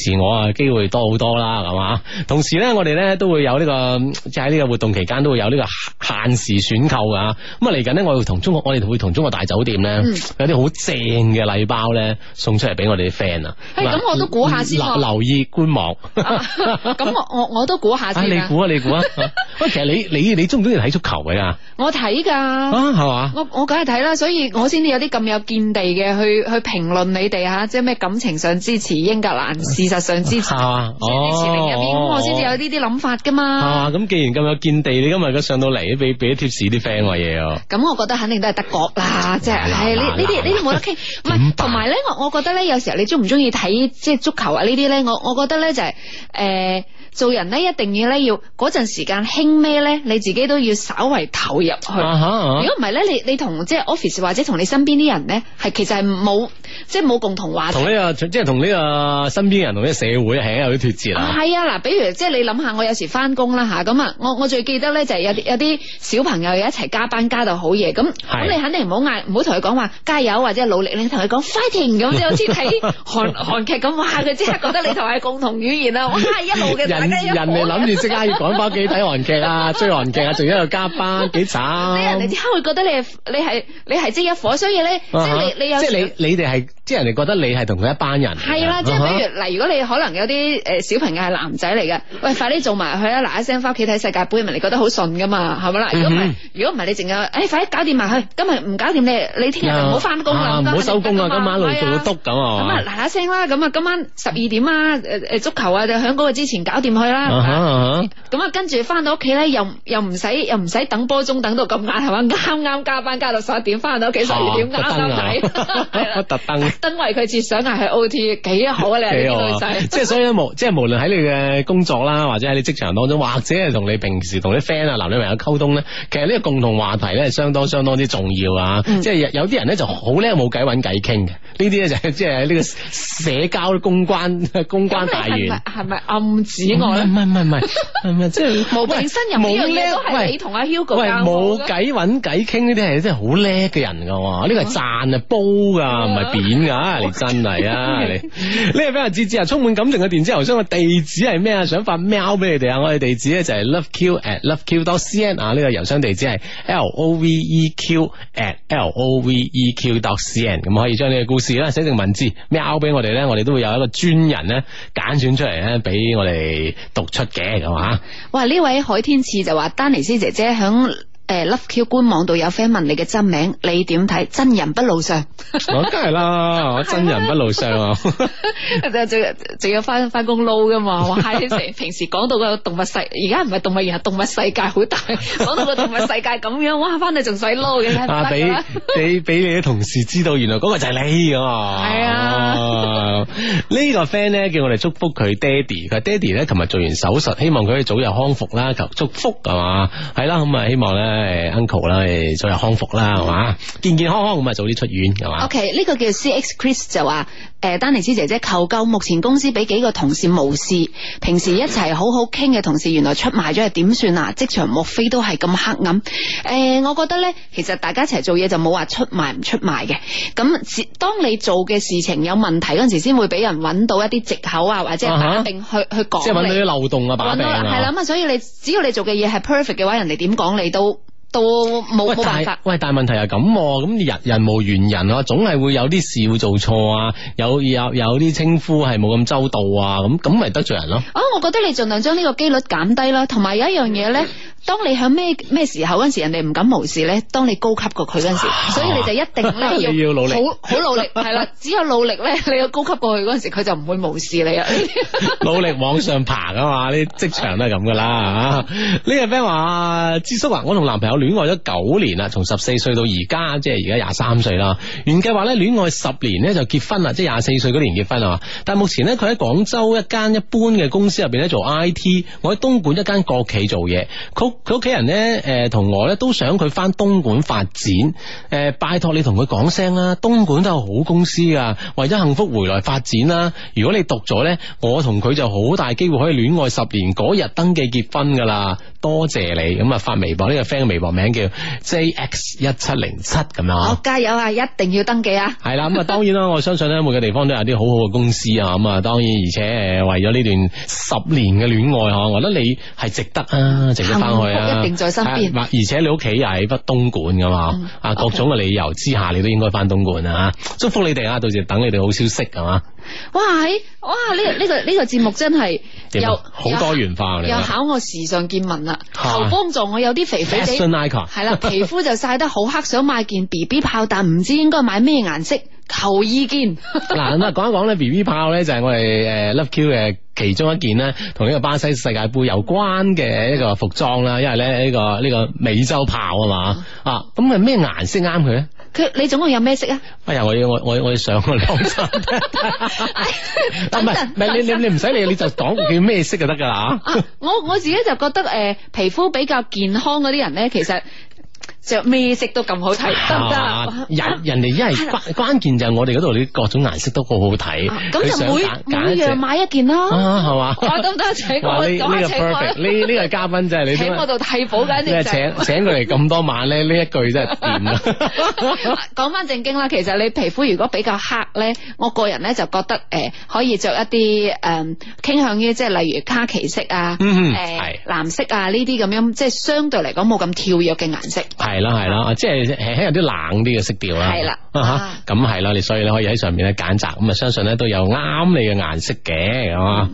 持我啊，機會多好多啦，係嘛？同時咧，我哋咧都會有呢個即係喺呢個活動期間都會有呢個限時選購噶。咁啊嚟緊咧，我哋會同中國大酒店咧有啲好正嘅禮包咧送出嚟俾我哋啲 friend 啊。 咁我都估下先喎。 留意官網。 咁我都估下先。 你估啊！喂，其實你中唔中意睇足球㗎？ 我睇㗎。 係嘛？ 我梗係睇啦，所以我先至有啲咁有見地嘅去評論你哋吓，即係咩感情上支持英格蘭，事實上支持支持另一邊，我先至有呢啲諗法㗎嘛。 咁既然咁有見地，你今日上到嚟俾啲貼士啲 friend 話嘢啊。 咁我覺得肯定都係德國啦，即係呢啲冇得傾。唔係，同埋咧，我覺得咧，有時候你中唔中意睇即係足球啊呢啲咧，我覺得咧就係做人咧一定要咧要嗰陣時間興咩咧，你自己都要稍為投入去。如果唔係咧，你同即係 office 或者同你身邊啲人咧，係其實係冇共同話題。同呢個即係同呢個身邊人同呢個社會係有啲脫節啦。係啊，嗱，比如即係你諗下，我有時翻工啦吓，咁啊，我最記得咧就係有啲小朋友一齊加班加到好夜，咁你肯定唔好同佢講話加油或者努力，你同佢講 fighting 咁，即好似睇韓劇咁，哇！佢即刻覺得你同係共同語言啊，哇！一路嘅。人哋諗住即刻要趕翻屋企睇韓劇啊，追韓劇啊，仲喺度加班，幾慘！人哋即刻會覺得你係即一伙，所以咧，即係你有即係你哋係即係人哋覺得你係同佢一班人。係啦，即係比如嗱，如果你可能有啲小朋友係男仔嚟嘅，喂，快啲做埋去啦，嗱一聲翻屋企睇世界盃，咪你覺得好順噶嘛，係咪啦？如果唔係你淨係快啲搞掂埋去，今日唔搞掂你聽日就唔好翻工啦，唔好收工啊，今晚一路做到篤咁啊！咁啊嗱一聲啦，咁啊今晚12點啊，足球啊就喺嗰個之前搞掂去啦。咁啊，跟住翻到屋企咧，又唔使等波鐘等到咁晏，係嘛？啱啱加班加到11點，翻到屋企12點啱睇，特登為佢設想係去 OT， 幾好啊！你呢啲女仔，即係所以無論喺你嘅工作啦，或者喺你職場當中，或者係同你平時同啲 friend 啊男女朋友溝通咧，其實呢個共同話題咧係相當之重要啊！即係有啲人咧就好叻冇偈揾偈傾嘅，呢啲咧就係即係呢個社交公關大員，係咪暗指我咧？唔係，即係無病呻吟呢樣嘢都係你同阿 Hugo 教我冇偈揾偈傾呢啲係真係好叻嘅人噶，呢個係讚啊煲噶，唔係扁噶，你真係啊！你呢個俾人知啊，充滿感情嘅電子郵箱嘅地址係咩啊？想發喵俾你哋啊！我哋地址咧就係 loveq@loveq.cn 啊，呢個郵箱地址係 loveq@loveq.cn， 咁可以將呢個故事咧寫成文字喵俾我哋咧，我哋都會有一個專人咧揀選出嚟咧俾我哋讀出嘅，係嘛？哇！呢位海天賜就話丹尼斯姐姐響Love Q 官網度有 friend 問你嘅真名，你點睇？真人不露相，我梗係啦，我真人不露相啊！仲要翻工撈噶嘛？哇！平時講到個動物世，而家唔係動物園，係動物世界好大，講到個動物世界咁樣，哇！翻嚟仲使撈嘅，啊！俾你啲同事知道，原來嗰個就係你噶嘛？係啊！呢個 friend 咧叫我哋祝福佢爹哋，佢爹哋咧琴日做完手術，希望佢可以早日康復啦，求祝福係嘛？係啦，咁啊希望咧。uncle 啦，早日康復啦，係嘛？健健康康咁啊，早啲出院，係嘛？OK，呢個叫 CX Chris 就話，丹尼斯姐姐求救，目前公司俾幾個同事無視，平時一齊好好傾嘅同事，原來出賣咗，係點算啊？職場莫非都係咁黑暗？我覺得咧，其實大家一齊做嘢就冇話出賣唔出賣嘅。咁當你做嘅事情有問題嗰陣時，先會俾人揾到一啲藉口啊，或者係把柄去講，即係揾到啲漏洞啊，把柄啊，係啦。咁啊，所以你只要你做嘅嘢係 perfect 嘅話，人哋點講你都冇辦法。喂，但係問題係咁人無完人啊，總係會有啲事會做錯啊，有啲稱呼係冇咁周到啊，咁咪得罪人咯。我覺得你盡量將呢個機率減低啦，同埋有一樣嘢咧。當你響咩時候嗰陣時，人哋唔敢無視咧。當你高級過佢嗰陣時，所以你就一定咧要努力，好努力係啦。只有努力咧，你要高級過去嗰陣時，佢就唔會無視你啊。努力往上爬噶嘛，呢職場都係咁噶啦。呢個 friend 話，智叔啊，我同男朋友戀愛咗9年啦，從14歲到而家，即係而家23歲啦。原計劃咧戀愛10年咧就結婚啦，即係24歲嗰年結婚啊。但係目前咧佢喺廣州一間一般嘅公司入邊咧做 IT， 我喺東莞一間國企做嘢。 佢屋企人咧同我咧都想佢翻東莞發展，拜託你同佢講聲啦，東莞都有好公司啊，為咗幸福回來發展啦。如果你讀咗咧，我同佢就好大機會可以戀愛10年，嗰日登記結婚噶啦。多謝你。咁啊發微博，呢個 friend 嘅微博名叫 JX1707 咁樣。 好，加油啊！一定要登記啊！ 係啦，咁啊當然啦，我相信咧每個地方都有啲好好嘅公司啊，咁啊當然而且為咗呢段10年嘅戀愛嗬，我覺得你係值得啊，值得翻去啊， 一定在身邊。 而且你屋企又喺北東莞噶嘛，啊各種嘅理由之下，你都應該翻東莞啊！祝福你哋啊，到時等你哋好消息係嘛。 哇！呢個節目真係又好多元化， 又考我時尚見聞啦，求幫助我有啲肥肥地，係啦，皮膚就曬得好黑，想買件 BB 炮，但唔知應該買咩顏色，求意見。 嗱咁啊，講一講咧 BB 炮咧就係我哋Love Q 嘅其中一件咧，同呢個巴西世界盃有關嘅一個服裝啦，因為咧呢個美洲炮啊嘛，咁係咩顏色啱佢咧？ 你總共有咩色啊？ 哎呀，我要上個網站。唔係你唔使理，你就講叫咩色就得噶啦。 我自己就覺得皮膚比較健康嗰啲人咧，其實着咩色都咁好睇，得唔得？ 人哋因為關鍵就係我哋嗰度啲各種顏色都好好睇， 咁就每樣買一件啦，係嘛？得唔得？請我呢個 perfect，呢個嘉賓真係你請我度替補緊， 你請佢嚟咁多晚咧，呢一句真係掂啦。 講翻正經啦，其實你皮膚如果比較黑咧，我個人咧就覺得可以着一啲傾向於即係例如卡其色啊，藍色啊呢啲咁樣，即係相對嚟講冇咁跳躍嘅顏色。係啦，即係輕有啲冷啲嘅色調啦。 係啦， 咁係啦，你所以你可以喺上面咧揀擇，咁啊相信咧都有啱你嘅顏色嘅，係嘛？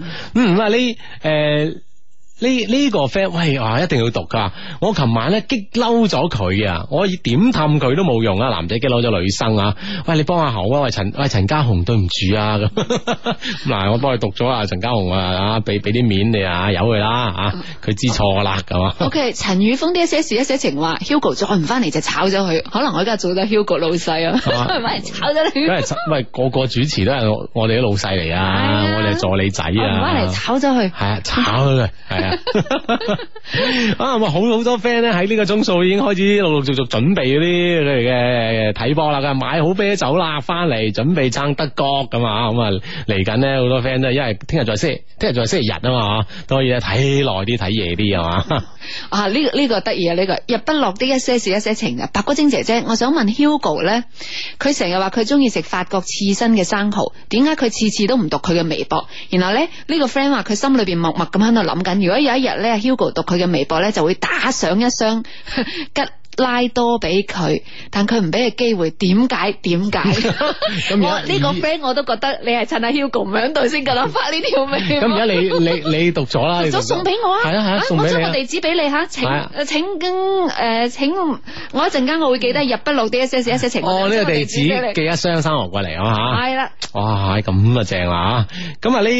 呢個 friend 喂一定要讀噶，我琴晚咧激嬲咗佢啊，我點氹佢都冇用啊，男仔激嬲咗女生啊，喂你幫下口啊，喂陳家雄對唔住啊咁，嗱我幫佢讀咗啊，陳家雄啊，俾啲面你啊，由佢啦佢知錯啦咁啊。 OK， 陳宇峰啲一些事一些情話 Hugo 再唔翻嚟就炒咗佢，可能我而家做得 Hugo 老細啊，咪炒咗你。 喂個個主持都係我哋啲老細嚟啊，我哋係助理仔啊， 唔翻嚟炒咗佢， 係啊炒咗佢，係啊。好多 friend 咧喺呢個鐘數已經開始陸陸續續準備嗰啲佢哋嘅睇波啦，買好啤酒啦，翻嚟準備撐德國咁啊，咁啊嚟緊咧好多 friend 都因為聽日再星期日啊嘛，都可以睇耐啲睇夜啲啊嘛。 呢個得意啊，呢個日不落的一些事一些情啊，白骨精姐姐，我想問 Hugo 咧，佢成日話佢中意食法國刺身嘅生蠔，點解佢次次都唔讀佢嘅微博？然後咧呢個 friend 話佢心裏邊默默咁喺度諗緊，如果有一日咧 Hugo 讀佢嘅微博咧，就會打上一箱吉拉多俾佢，但佢唔俾佢機會，點解？我呢個 friend 我都覺得你係趁阿 Hugo 唔喺度先夠膽發呢條微。 咁而家你讀咗啦， 讀咗送俾我啊！ 係啊，送俾你。我將個地址俾你吓，請我一陣間我會記得日不落的一些事一些情。 呢個地址寄一箱生蠔過嚟啊吓。 係啦。 哇，咁啊正啊！咁啊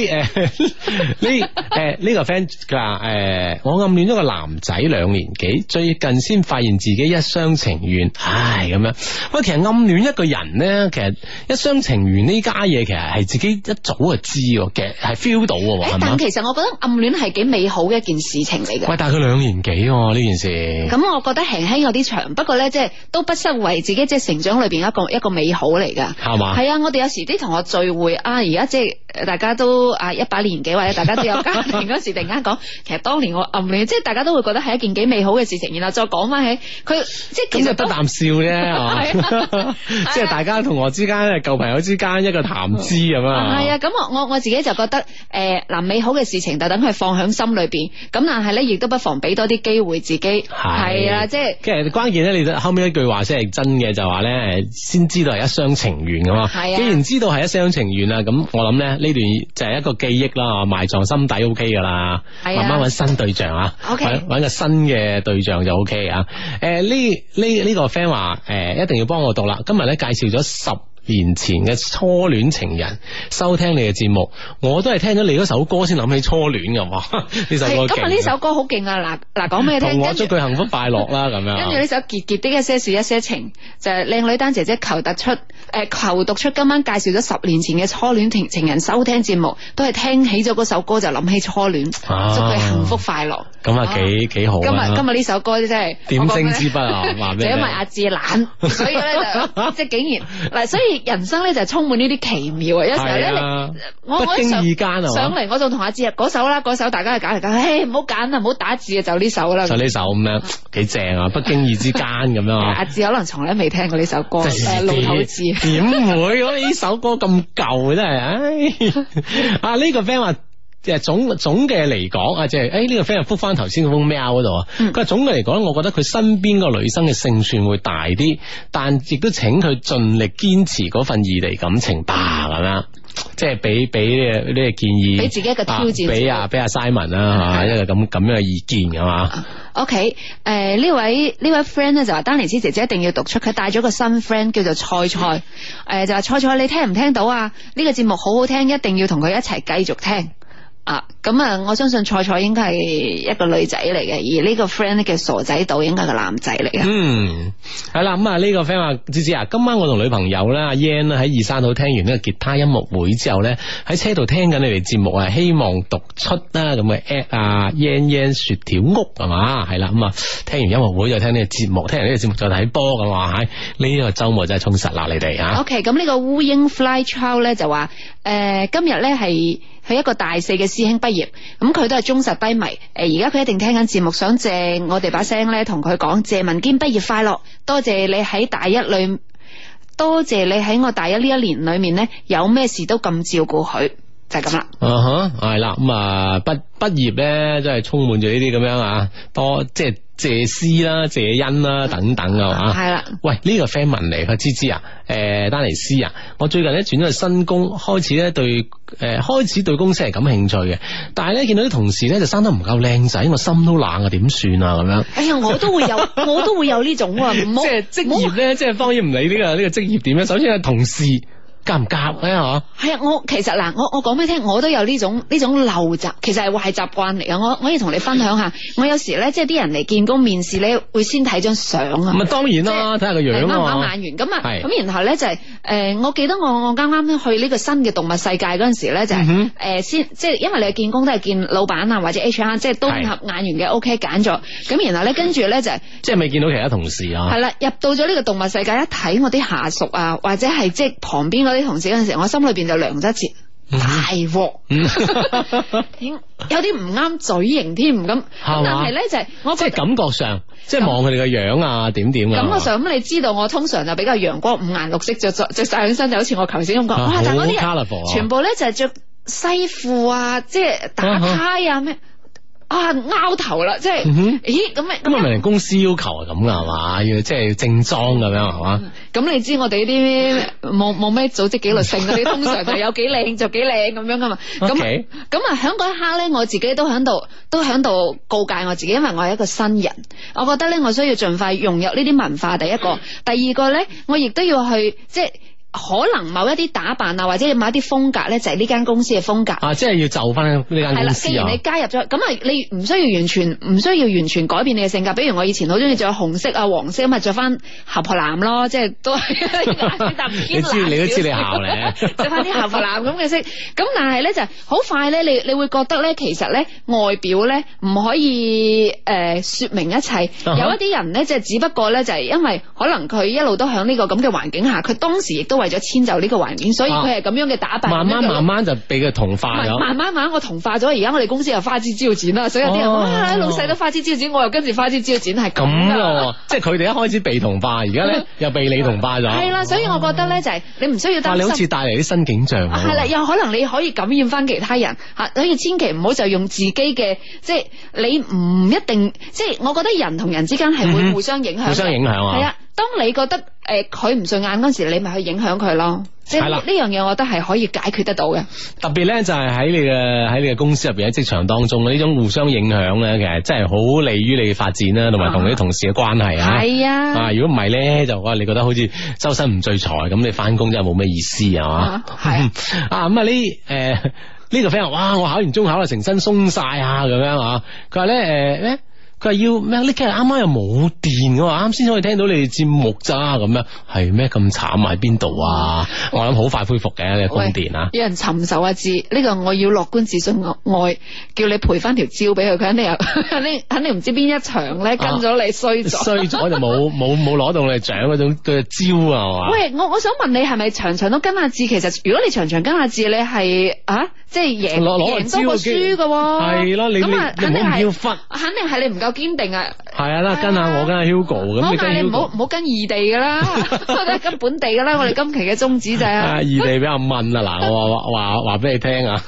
呢個 friend 佢話我暗戀咗個男仔2年幾，最近先發現自己一廂情願，唉咁樣。喂，其實暗戀一個人咧，其實一廂情願呢家嘢，其實係自己一早就知，其實係 feel 到嘅，係嘛？ 但其實我覺得暗戀係幾美好嘅一件事情嚟嘅。 喂，但係佢2年幾呢件事？ 咁我覺得輕輕有啲長，不過咧即係都不失為自己即係成長裏邊一個美好嚟噶， 係嘛？ 係啊，我哋有時啲同學聚會啊，而家即係大家都一把年紀或者大家都有家庭嗰時，突然間講，其實當年我暗戀，即係大家都會覺得係一件幾美好嘅事情，然後再講翻起佢。即係其實得啖笑啫，即係大家同學之間、舊朋友之間一個談資咁啊。 係啊，咁我自己就覺得美好嘅事情就等佢放喺心裏邊，咁但係咧亦都不妨俾多啲機會自己。係啊，即係其實關鍵咧，你後尾一句話先係真嘅，就話咧先知道係一廂情願噶嘛。係啊，既然知道係一廂情願啦，咁我諗咧呢段就係一個記憶啦，埋藏心底 OK 噶啦。慢慢揾新對象啊，OK，揾個新嘅對象就 OK 啊。呢個 friend 話一定要幫我讀啦，今日咧介紹咗10 年前嘅初戀情人收聽你嘅節目，我都係聽咗你嗰首歌先諗起初戀嘅喎。呢首歌今日呢首歌好勁啊！嗱講俾你聽， 我祝佢幸福快樂啦咁樣。 跟住呢首傑傑的一些事一些情，就係靚女丹姐姐求讀出今晚介紹咗10年前嘅初戀情人收聽節目，都係聽起咗嗰首歌就諗起初戀，祝佢幸福快樂。 咁啊幾好啊！ 今日呢首歌真係點睛之筆啊！話俾你聽， 就因為阿志懶，所以咧就即係竟然嗱，所以人生咧就充滿呢啲奇妙啊！有時候咧，我不經意間上嚟，我就同阿志嗰首啦，嗰首大家係揀嚟揀，唔好揀啊，唔好打字啊，就呢首啦。 就呢首咁樣幾正啊！不經意之間咁樣啊！ 阿志可能從來未聽過呢首歌，老土字。 點會？呢首歌咁舊真係，啊呢個 friend 話。即係總嘅嚟講啊，即係呢個 friend 復翻頭先嗰封 mail 嗰度啊，佢話總嘅嚟講，我覺得佢身邊個女生嘅勝算會大啲，但亦都請佢盡力堅持嗰份異地感情吧，咁樣，即係俾呢個建議， 俾自己一個挑戰， 俾阿 Simon 啦，一個咁樣嘅意見係嘛。 OK， 呢位 friend 咧就話丹尼斯姐姐一定要讀出，佢帶咗個新 friend 叫做菜菜，就話菜菜你聽唔聽到啊？呢個節目好好聽，一定要同佢一齊繼續聽。咁啊，我相信菜菜應該係一個女仔嚟嘅，而呢個 friend 咧叫傻仔島應該係個男仔嚟嘅。 係啦，咁啊呢個 friend 話芝芝啊，今晚我同女朋友啦阿 Yan 喺二山島聽完呢個吉他音樂會之後咧，喺車度聽緊你哋節目啊，希望讀出啦咁嘅 at 啊 Yan 雪條屋係嘛，係啦，咁啊聽完音樂會就聽呢個節目，聽完呢個節目再睇波咁話，喺呢個周末真係充實啦你哋啊。 OK， 咁呢個烏蠅 Fly Child 咧就話今日咧係一個大4嘅師兄畢業，咁佢都係忠實低迷。而家佢一定聽緊節目，想借我哋把聲咧同佢講謝文堅畢業快樂，多謝你喺我大一呢一年裏面咧有咩事都咁照顧佢，就係咁啦。 係啦，咁啊畢業咧真係充滿住呢啲咁樣啊，多即係謝師啦、謝恩啦等等啊嘛。係啦，喂呢個 friend 問嚟，佢芝芝啊，丹尼斯啊，我最近咧轉咗去新工，開始對公司係感興趣嘅，但係咧見到啲同事咧就生得唔夠靚仔，我心都冷啊，點算啊咁樣？哎呀，我都會有呢種啊，即係職業咧，即係當然唔理呢個職業點樣，首先係同事。夾唔夾咧？嗬，係啊！我其實嗱，我講俾你聽，我都有呢種陋習，其實係壞習慣嚟嘅。我可以同你分享下，我有時咧，即係啲人嚟見工面試咧，會先睇張相啊。咁啊，當然啦，睇下個樣啱唔啱眼緣。咁啊，咁然後咧就係我記得我啱啱去呢個新嘅動物世界嗰陣時咧，就係先即係因為你見工都係見老闆啊或者 HR， 即係都合眼緣嘅 OK 揀咗。咁然後咧跟住咧就係即係未見到其他同事啊。係啦，入到咗呢個動物世界，一睇我啲下屬啊，或者係即係旁邊嗰啲同事嗰陣時，我心裏邊就涼咗一截，大鑊，有啲唔啱嘴型添咁。咁但係咧就係我即係感覺上，即係望佢哋個樣啊，點啊。感覺上咁，你知道我通常就比較陽光五顏六色，着晒起身就好似我頭先咁講，哇！但係嗰啲人全部咧就係着西褲啊，即係打呔啊咩。拗頭啦，即係，咦咁咪人公司要求係咁噶係嘛，要即係正裝咁樣係嘛？咁你知我哋呢啲冇咩組織紀律性嗰啲，通常就有幾靚就幾靚咁樣噶嘛。咁啊喺嗰一刻咧，我自己都喺度告誡我自己，因為我係一個新人，我覺得咧我需要盡快融入呢啲文化。第一個，第二個咧，我亦都要去即係。可能某一啲打扮啊，或者某一啲風格咧，就係呢間公司嘅風格啊，即係要就翻呢間公司啊。係啦，既然你加入咗，咁啊，你唔需要完全改變你嘅性格。比如我以前好中意着紅色啊、黃色，咁啊着翻姣婆藍咯，即係都係你都知你姣咧，着翻啲姣婆藍咁嘅色。咁但係咧就好快咧，你會覺得咧，其實咧外表咧唔可以說明一切。有一啲人咧，即係只不過咧就係因為可能佢一路都喺呢個咁嘅環境下，佢當時亦都為咗遷就呢個環境，所以佢係咁樣嘅打扮。慢慢就俾佢同化咗。慢慢我同化咗，而家我哋公司又花枝招展啦，所以有啲人哇，老細都花枝招展，我又跟住花枝招展，係咁咯。即係佢哋一開始被同化，而家咧又被你同化咗。係啦，所以我覺得咧就係你唔需要擔心。你好似帶嚟啲新景象。係啦，有可能你可以感染翻其他人吓，所以千祈唔好就用自己嘅，即係你唔一定，即係我覺得人同人之間係會互相影響。互相影響啊。係啊。 當你覺得佢唔順眼嗰時，你咪去影響佢咯。即係呢樣嘢，我覺得係可以解決得到嘅。 特別咧就係喺你嘅公司入邊喺職場當中呢種互相影響咧，其實真係好利於你嘅發展啦，同埋同你啲同事嘅關係啊。 係啊， 如果唔係咧，就你覺得好似周身唔聚財咁，你翻工真係冇咩意思係嘛？ 係呢個 friend 哇，我考完中考啦，成身鬆晒啊咁樣啊。佢話咧佢話要咩？呢幾日啱啱又冇電嘅話，啱先可以聽到你哋節目咋咁樣，係咩咁慘啊？喺邊度啊？我諗好快恢復嘅，你供電啊！ 有人尋仇啊！字呢個我要樂觀自信愛，叫你賠翻條招俾佢，佢肯定唔知邊一場咧跟咗你衰咗就冇攞到你獎嗰種嘅招啊嘛！ 喂，我想問你係咪場場都跟阿志？其實如果你場場跟阿志，你係即係贏多過輸嘅喎。 係咯，你咁肯定係要忽， 肯定係你唔夠堅定啊！ 係啊，跟下我跟下 Hugo 咁，你跟 Hugo 唔好跟異地噶啦，跟本地噶啦。我哋今期嘅宗旨就係異地比較悶啊！嗱，我話俾你聽啊。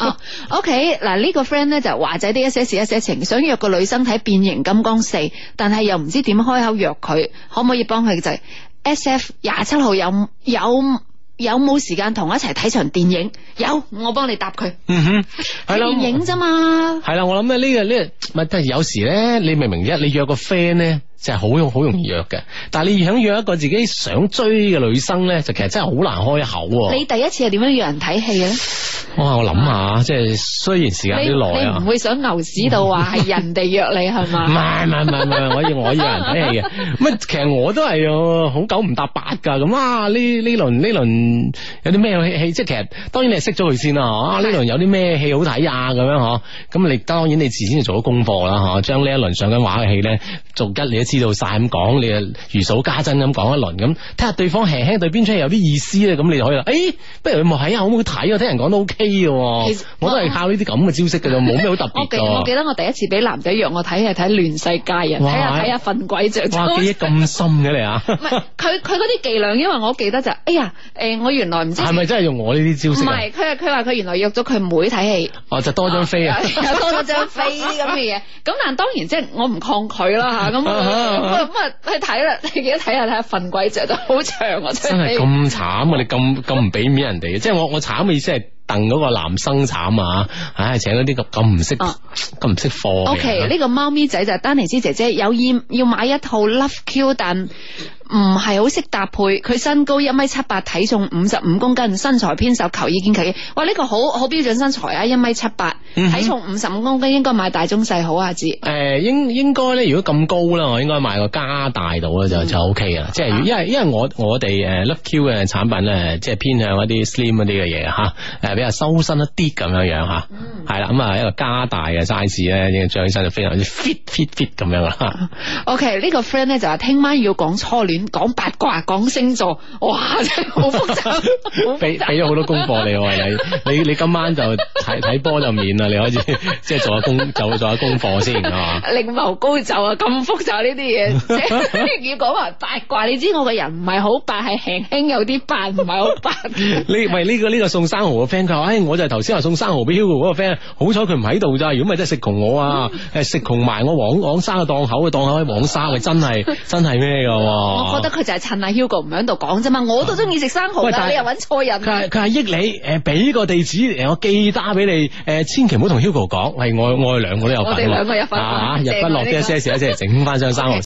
OK， 嗱呢個 friend 咧就華仔啲一些事一些情，想約個女生睇變形金剛4，但係又唔知點開口約佢，可唔可以幫佢就係 SF 27號有冇時間同我一齊睇場電影？有，我幫你答佢。係啦，電影啫嘛。 係啦，我諗咧呢個咪，但係有時咧，你明唔明啫？你約個 friend 咧，就係好容易約嘅。但係你想約一個自己想追嘅女生咧，就其實真係好難開口。 你第一次係點樣約人睇戲嘅咧？ 哇！我諗下，即係雖然時間有啲耐啊， 你唔會想牛屎到話係人哋約你係嘛？ 唔係，我約人睇戲嘅。咁其實我都係好九唔搭八噶。咁呢輪有啲咩戲？即係其實當然你係識咗佢先啦。呢輪有啲咩戲好睇啊？咁樣嗬。咁你當然你事先就做咗功課啦。嗬，將呢一輪上緊畫嘅戲咧，逐一你都知道晒咁講，你啊如數家珍咁講一輪，咁睇下對方輕輕對邊出戲有啲意思咧，咁你就可以啦。不如你睇下好唔好睇啊？聽人講都 OK。我都係靠呢啲咁嘅招式嘅啫，冇咩好特別嘅。 我記得我第一次俾男仔約我睇係睇《亂世佳人》，睇下瞓鬼着。 哇，記憶咁深嘅你啊！ 唔係佢嗰啲伎倆，因為我記得就我原來唔知係咪真係用我呢啲招式？ 唔係，佢話佢原來約咗佢妹睇戲。 就多張飛啊！ 又多咗張飛呢啲咁嘅嘢。咁但當然即係我唔抗拒啦嚇。咁去睇啦，你記得睇下瞓鬼着就好長啊！ 真係咁慘啊！你咁唔俾面人哋，即係我慘嘅意思係。鄧嗰個男生慘啊！請嗰啲咁唔識貨。 OK， 呢個貓咪仔就係丹尼斯姐姐有意要買一套 Love Q， 但唔係好識搭配。佢身高1.78m，體重55公斤，身材偏瘦，求意見求意。哇，呢個好標準身材啊！1.78m，體重55公斤，應該買大中細好啊？知應該咧，如果咁高啦，我應該買個加大度咧就 OK 啦。即係因為我哋Love Q 嘅產品咧，即係偏向一啲 slim 嗰啲嘅嘢吓，比較修身一啲咁樣樣吓，係啦，咁啊一個加大嘅 size 咧，着起身就非常之 fit 咁樣啦。 OK， 呢個 friend 咧就話聽晚要講初戀、講八卦、講星座，哇，真係好複雜。 俾咗好多功課你今晚就睇波就免啦，你可以即係做下功課先係嘛？ 另謀高就啊，咁複雜呢啲嘢，即係要講埋八卦。你知我個人唔係好白，係輕輕有啲白，唔係好白。呢個送生蠔嘅 friend 佢話，我就係頭先話送生蠔俾 Hugo 嗰個 friend，好彩佢唔喺度咋，如果咪真係食窮我啊，食窮埋我黃沙嘅檔口喺黃沙嘅，真係咩噶？我覺得佢就係趁阿 Hugo 唔喺度講啫嘛，我都中意食生蠔噶，你又揾錯人。 佢係益你，俾個地址我寄打俾你，千祈唔好同 Hugo 講，係我哋兩個都有份， 我哋兩個有份， 日不落啲一些事整翻張生蠔。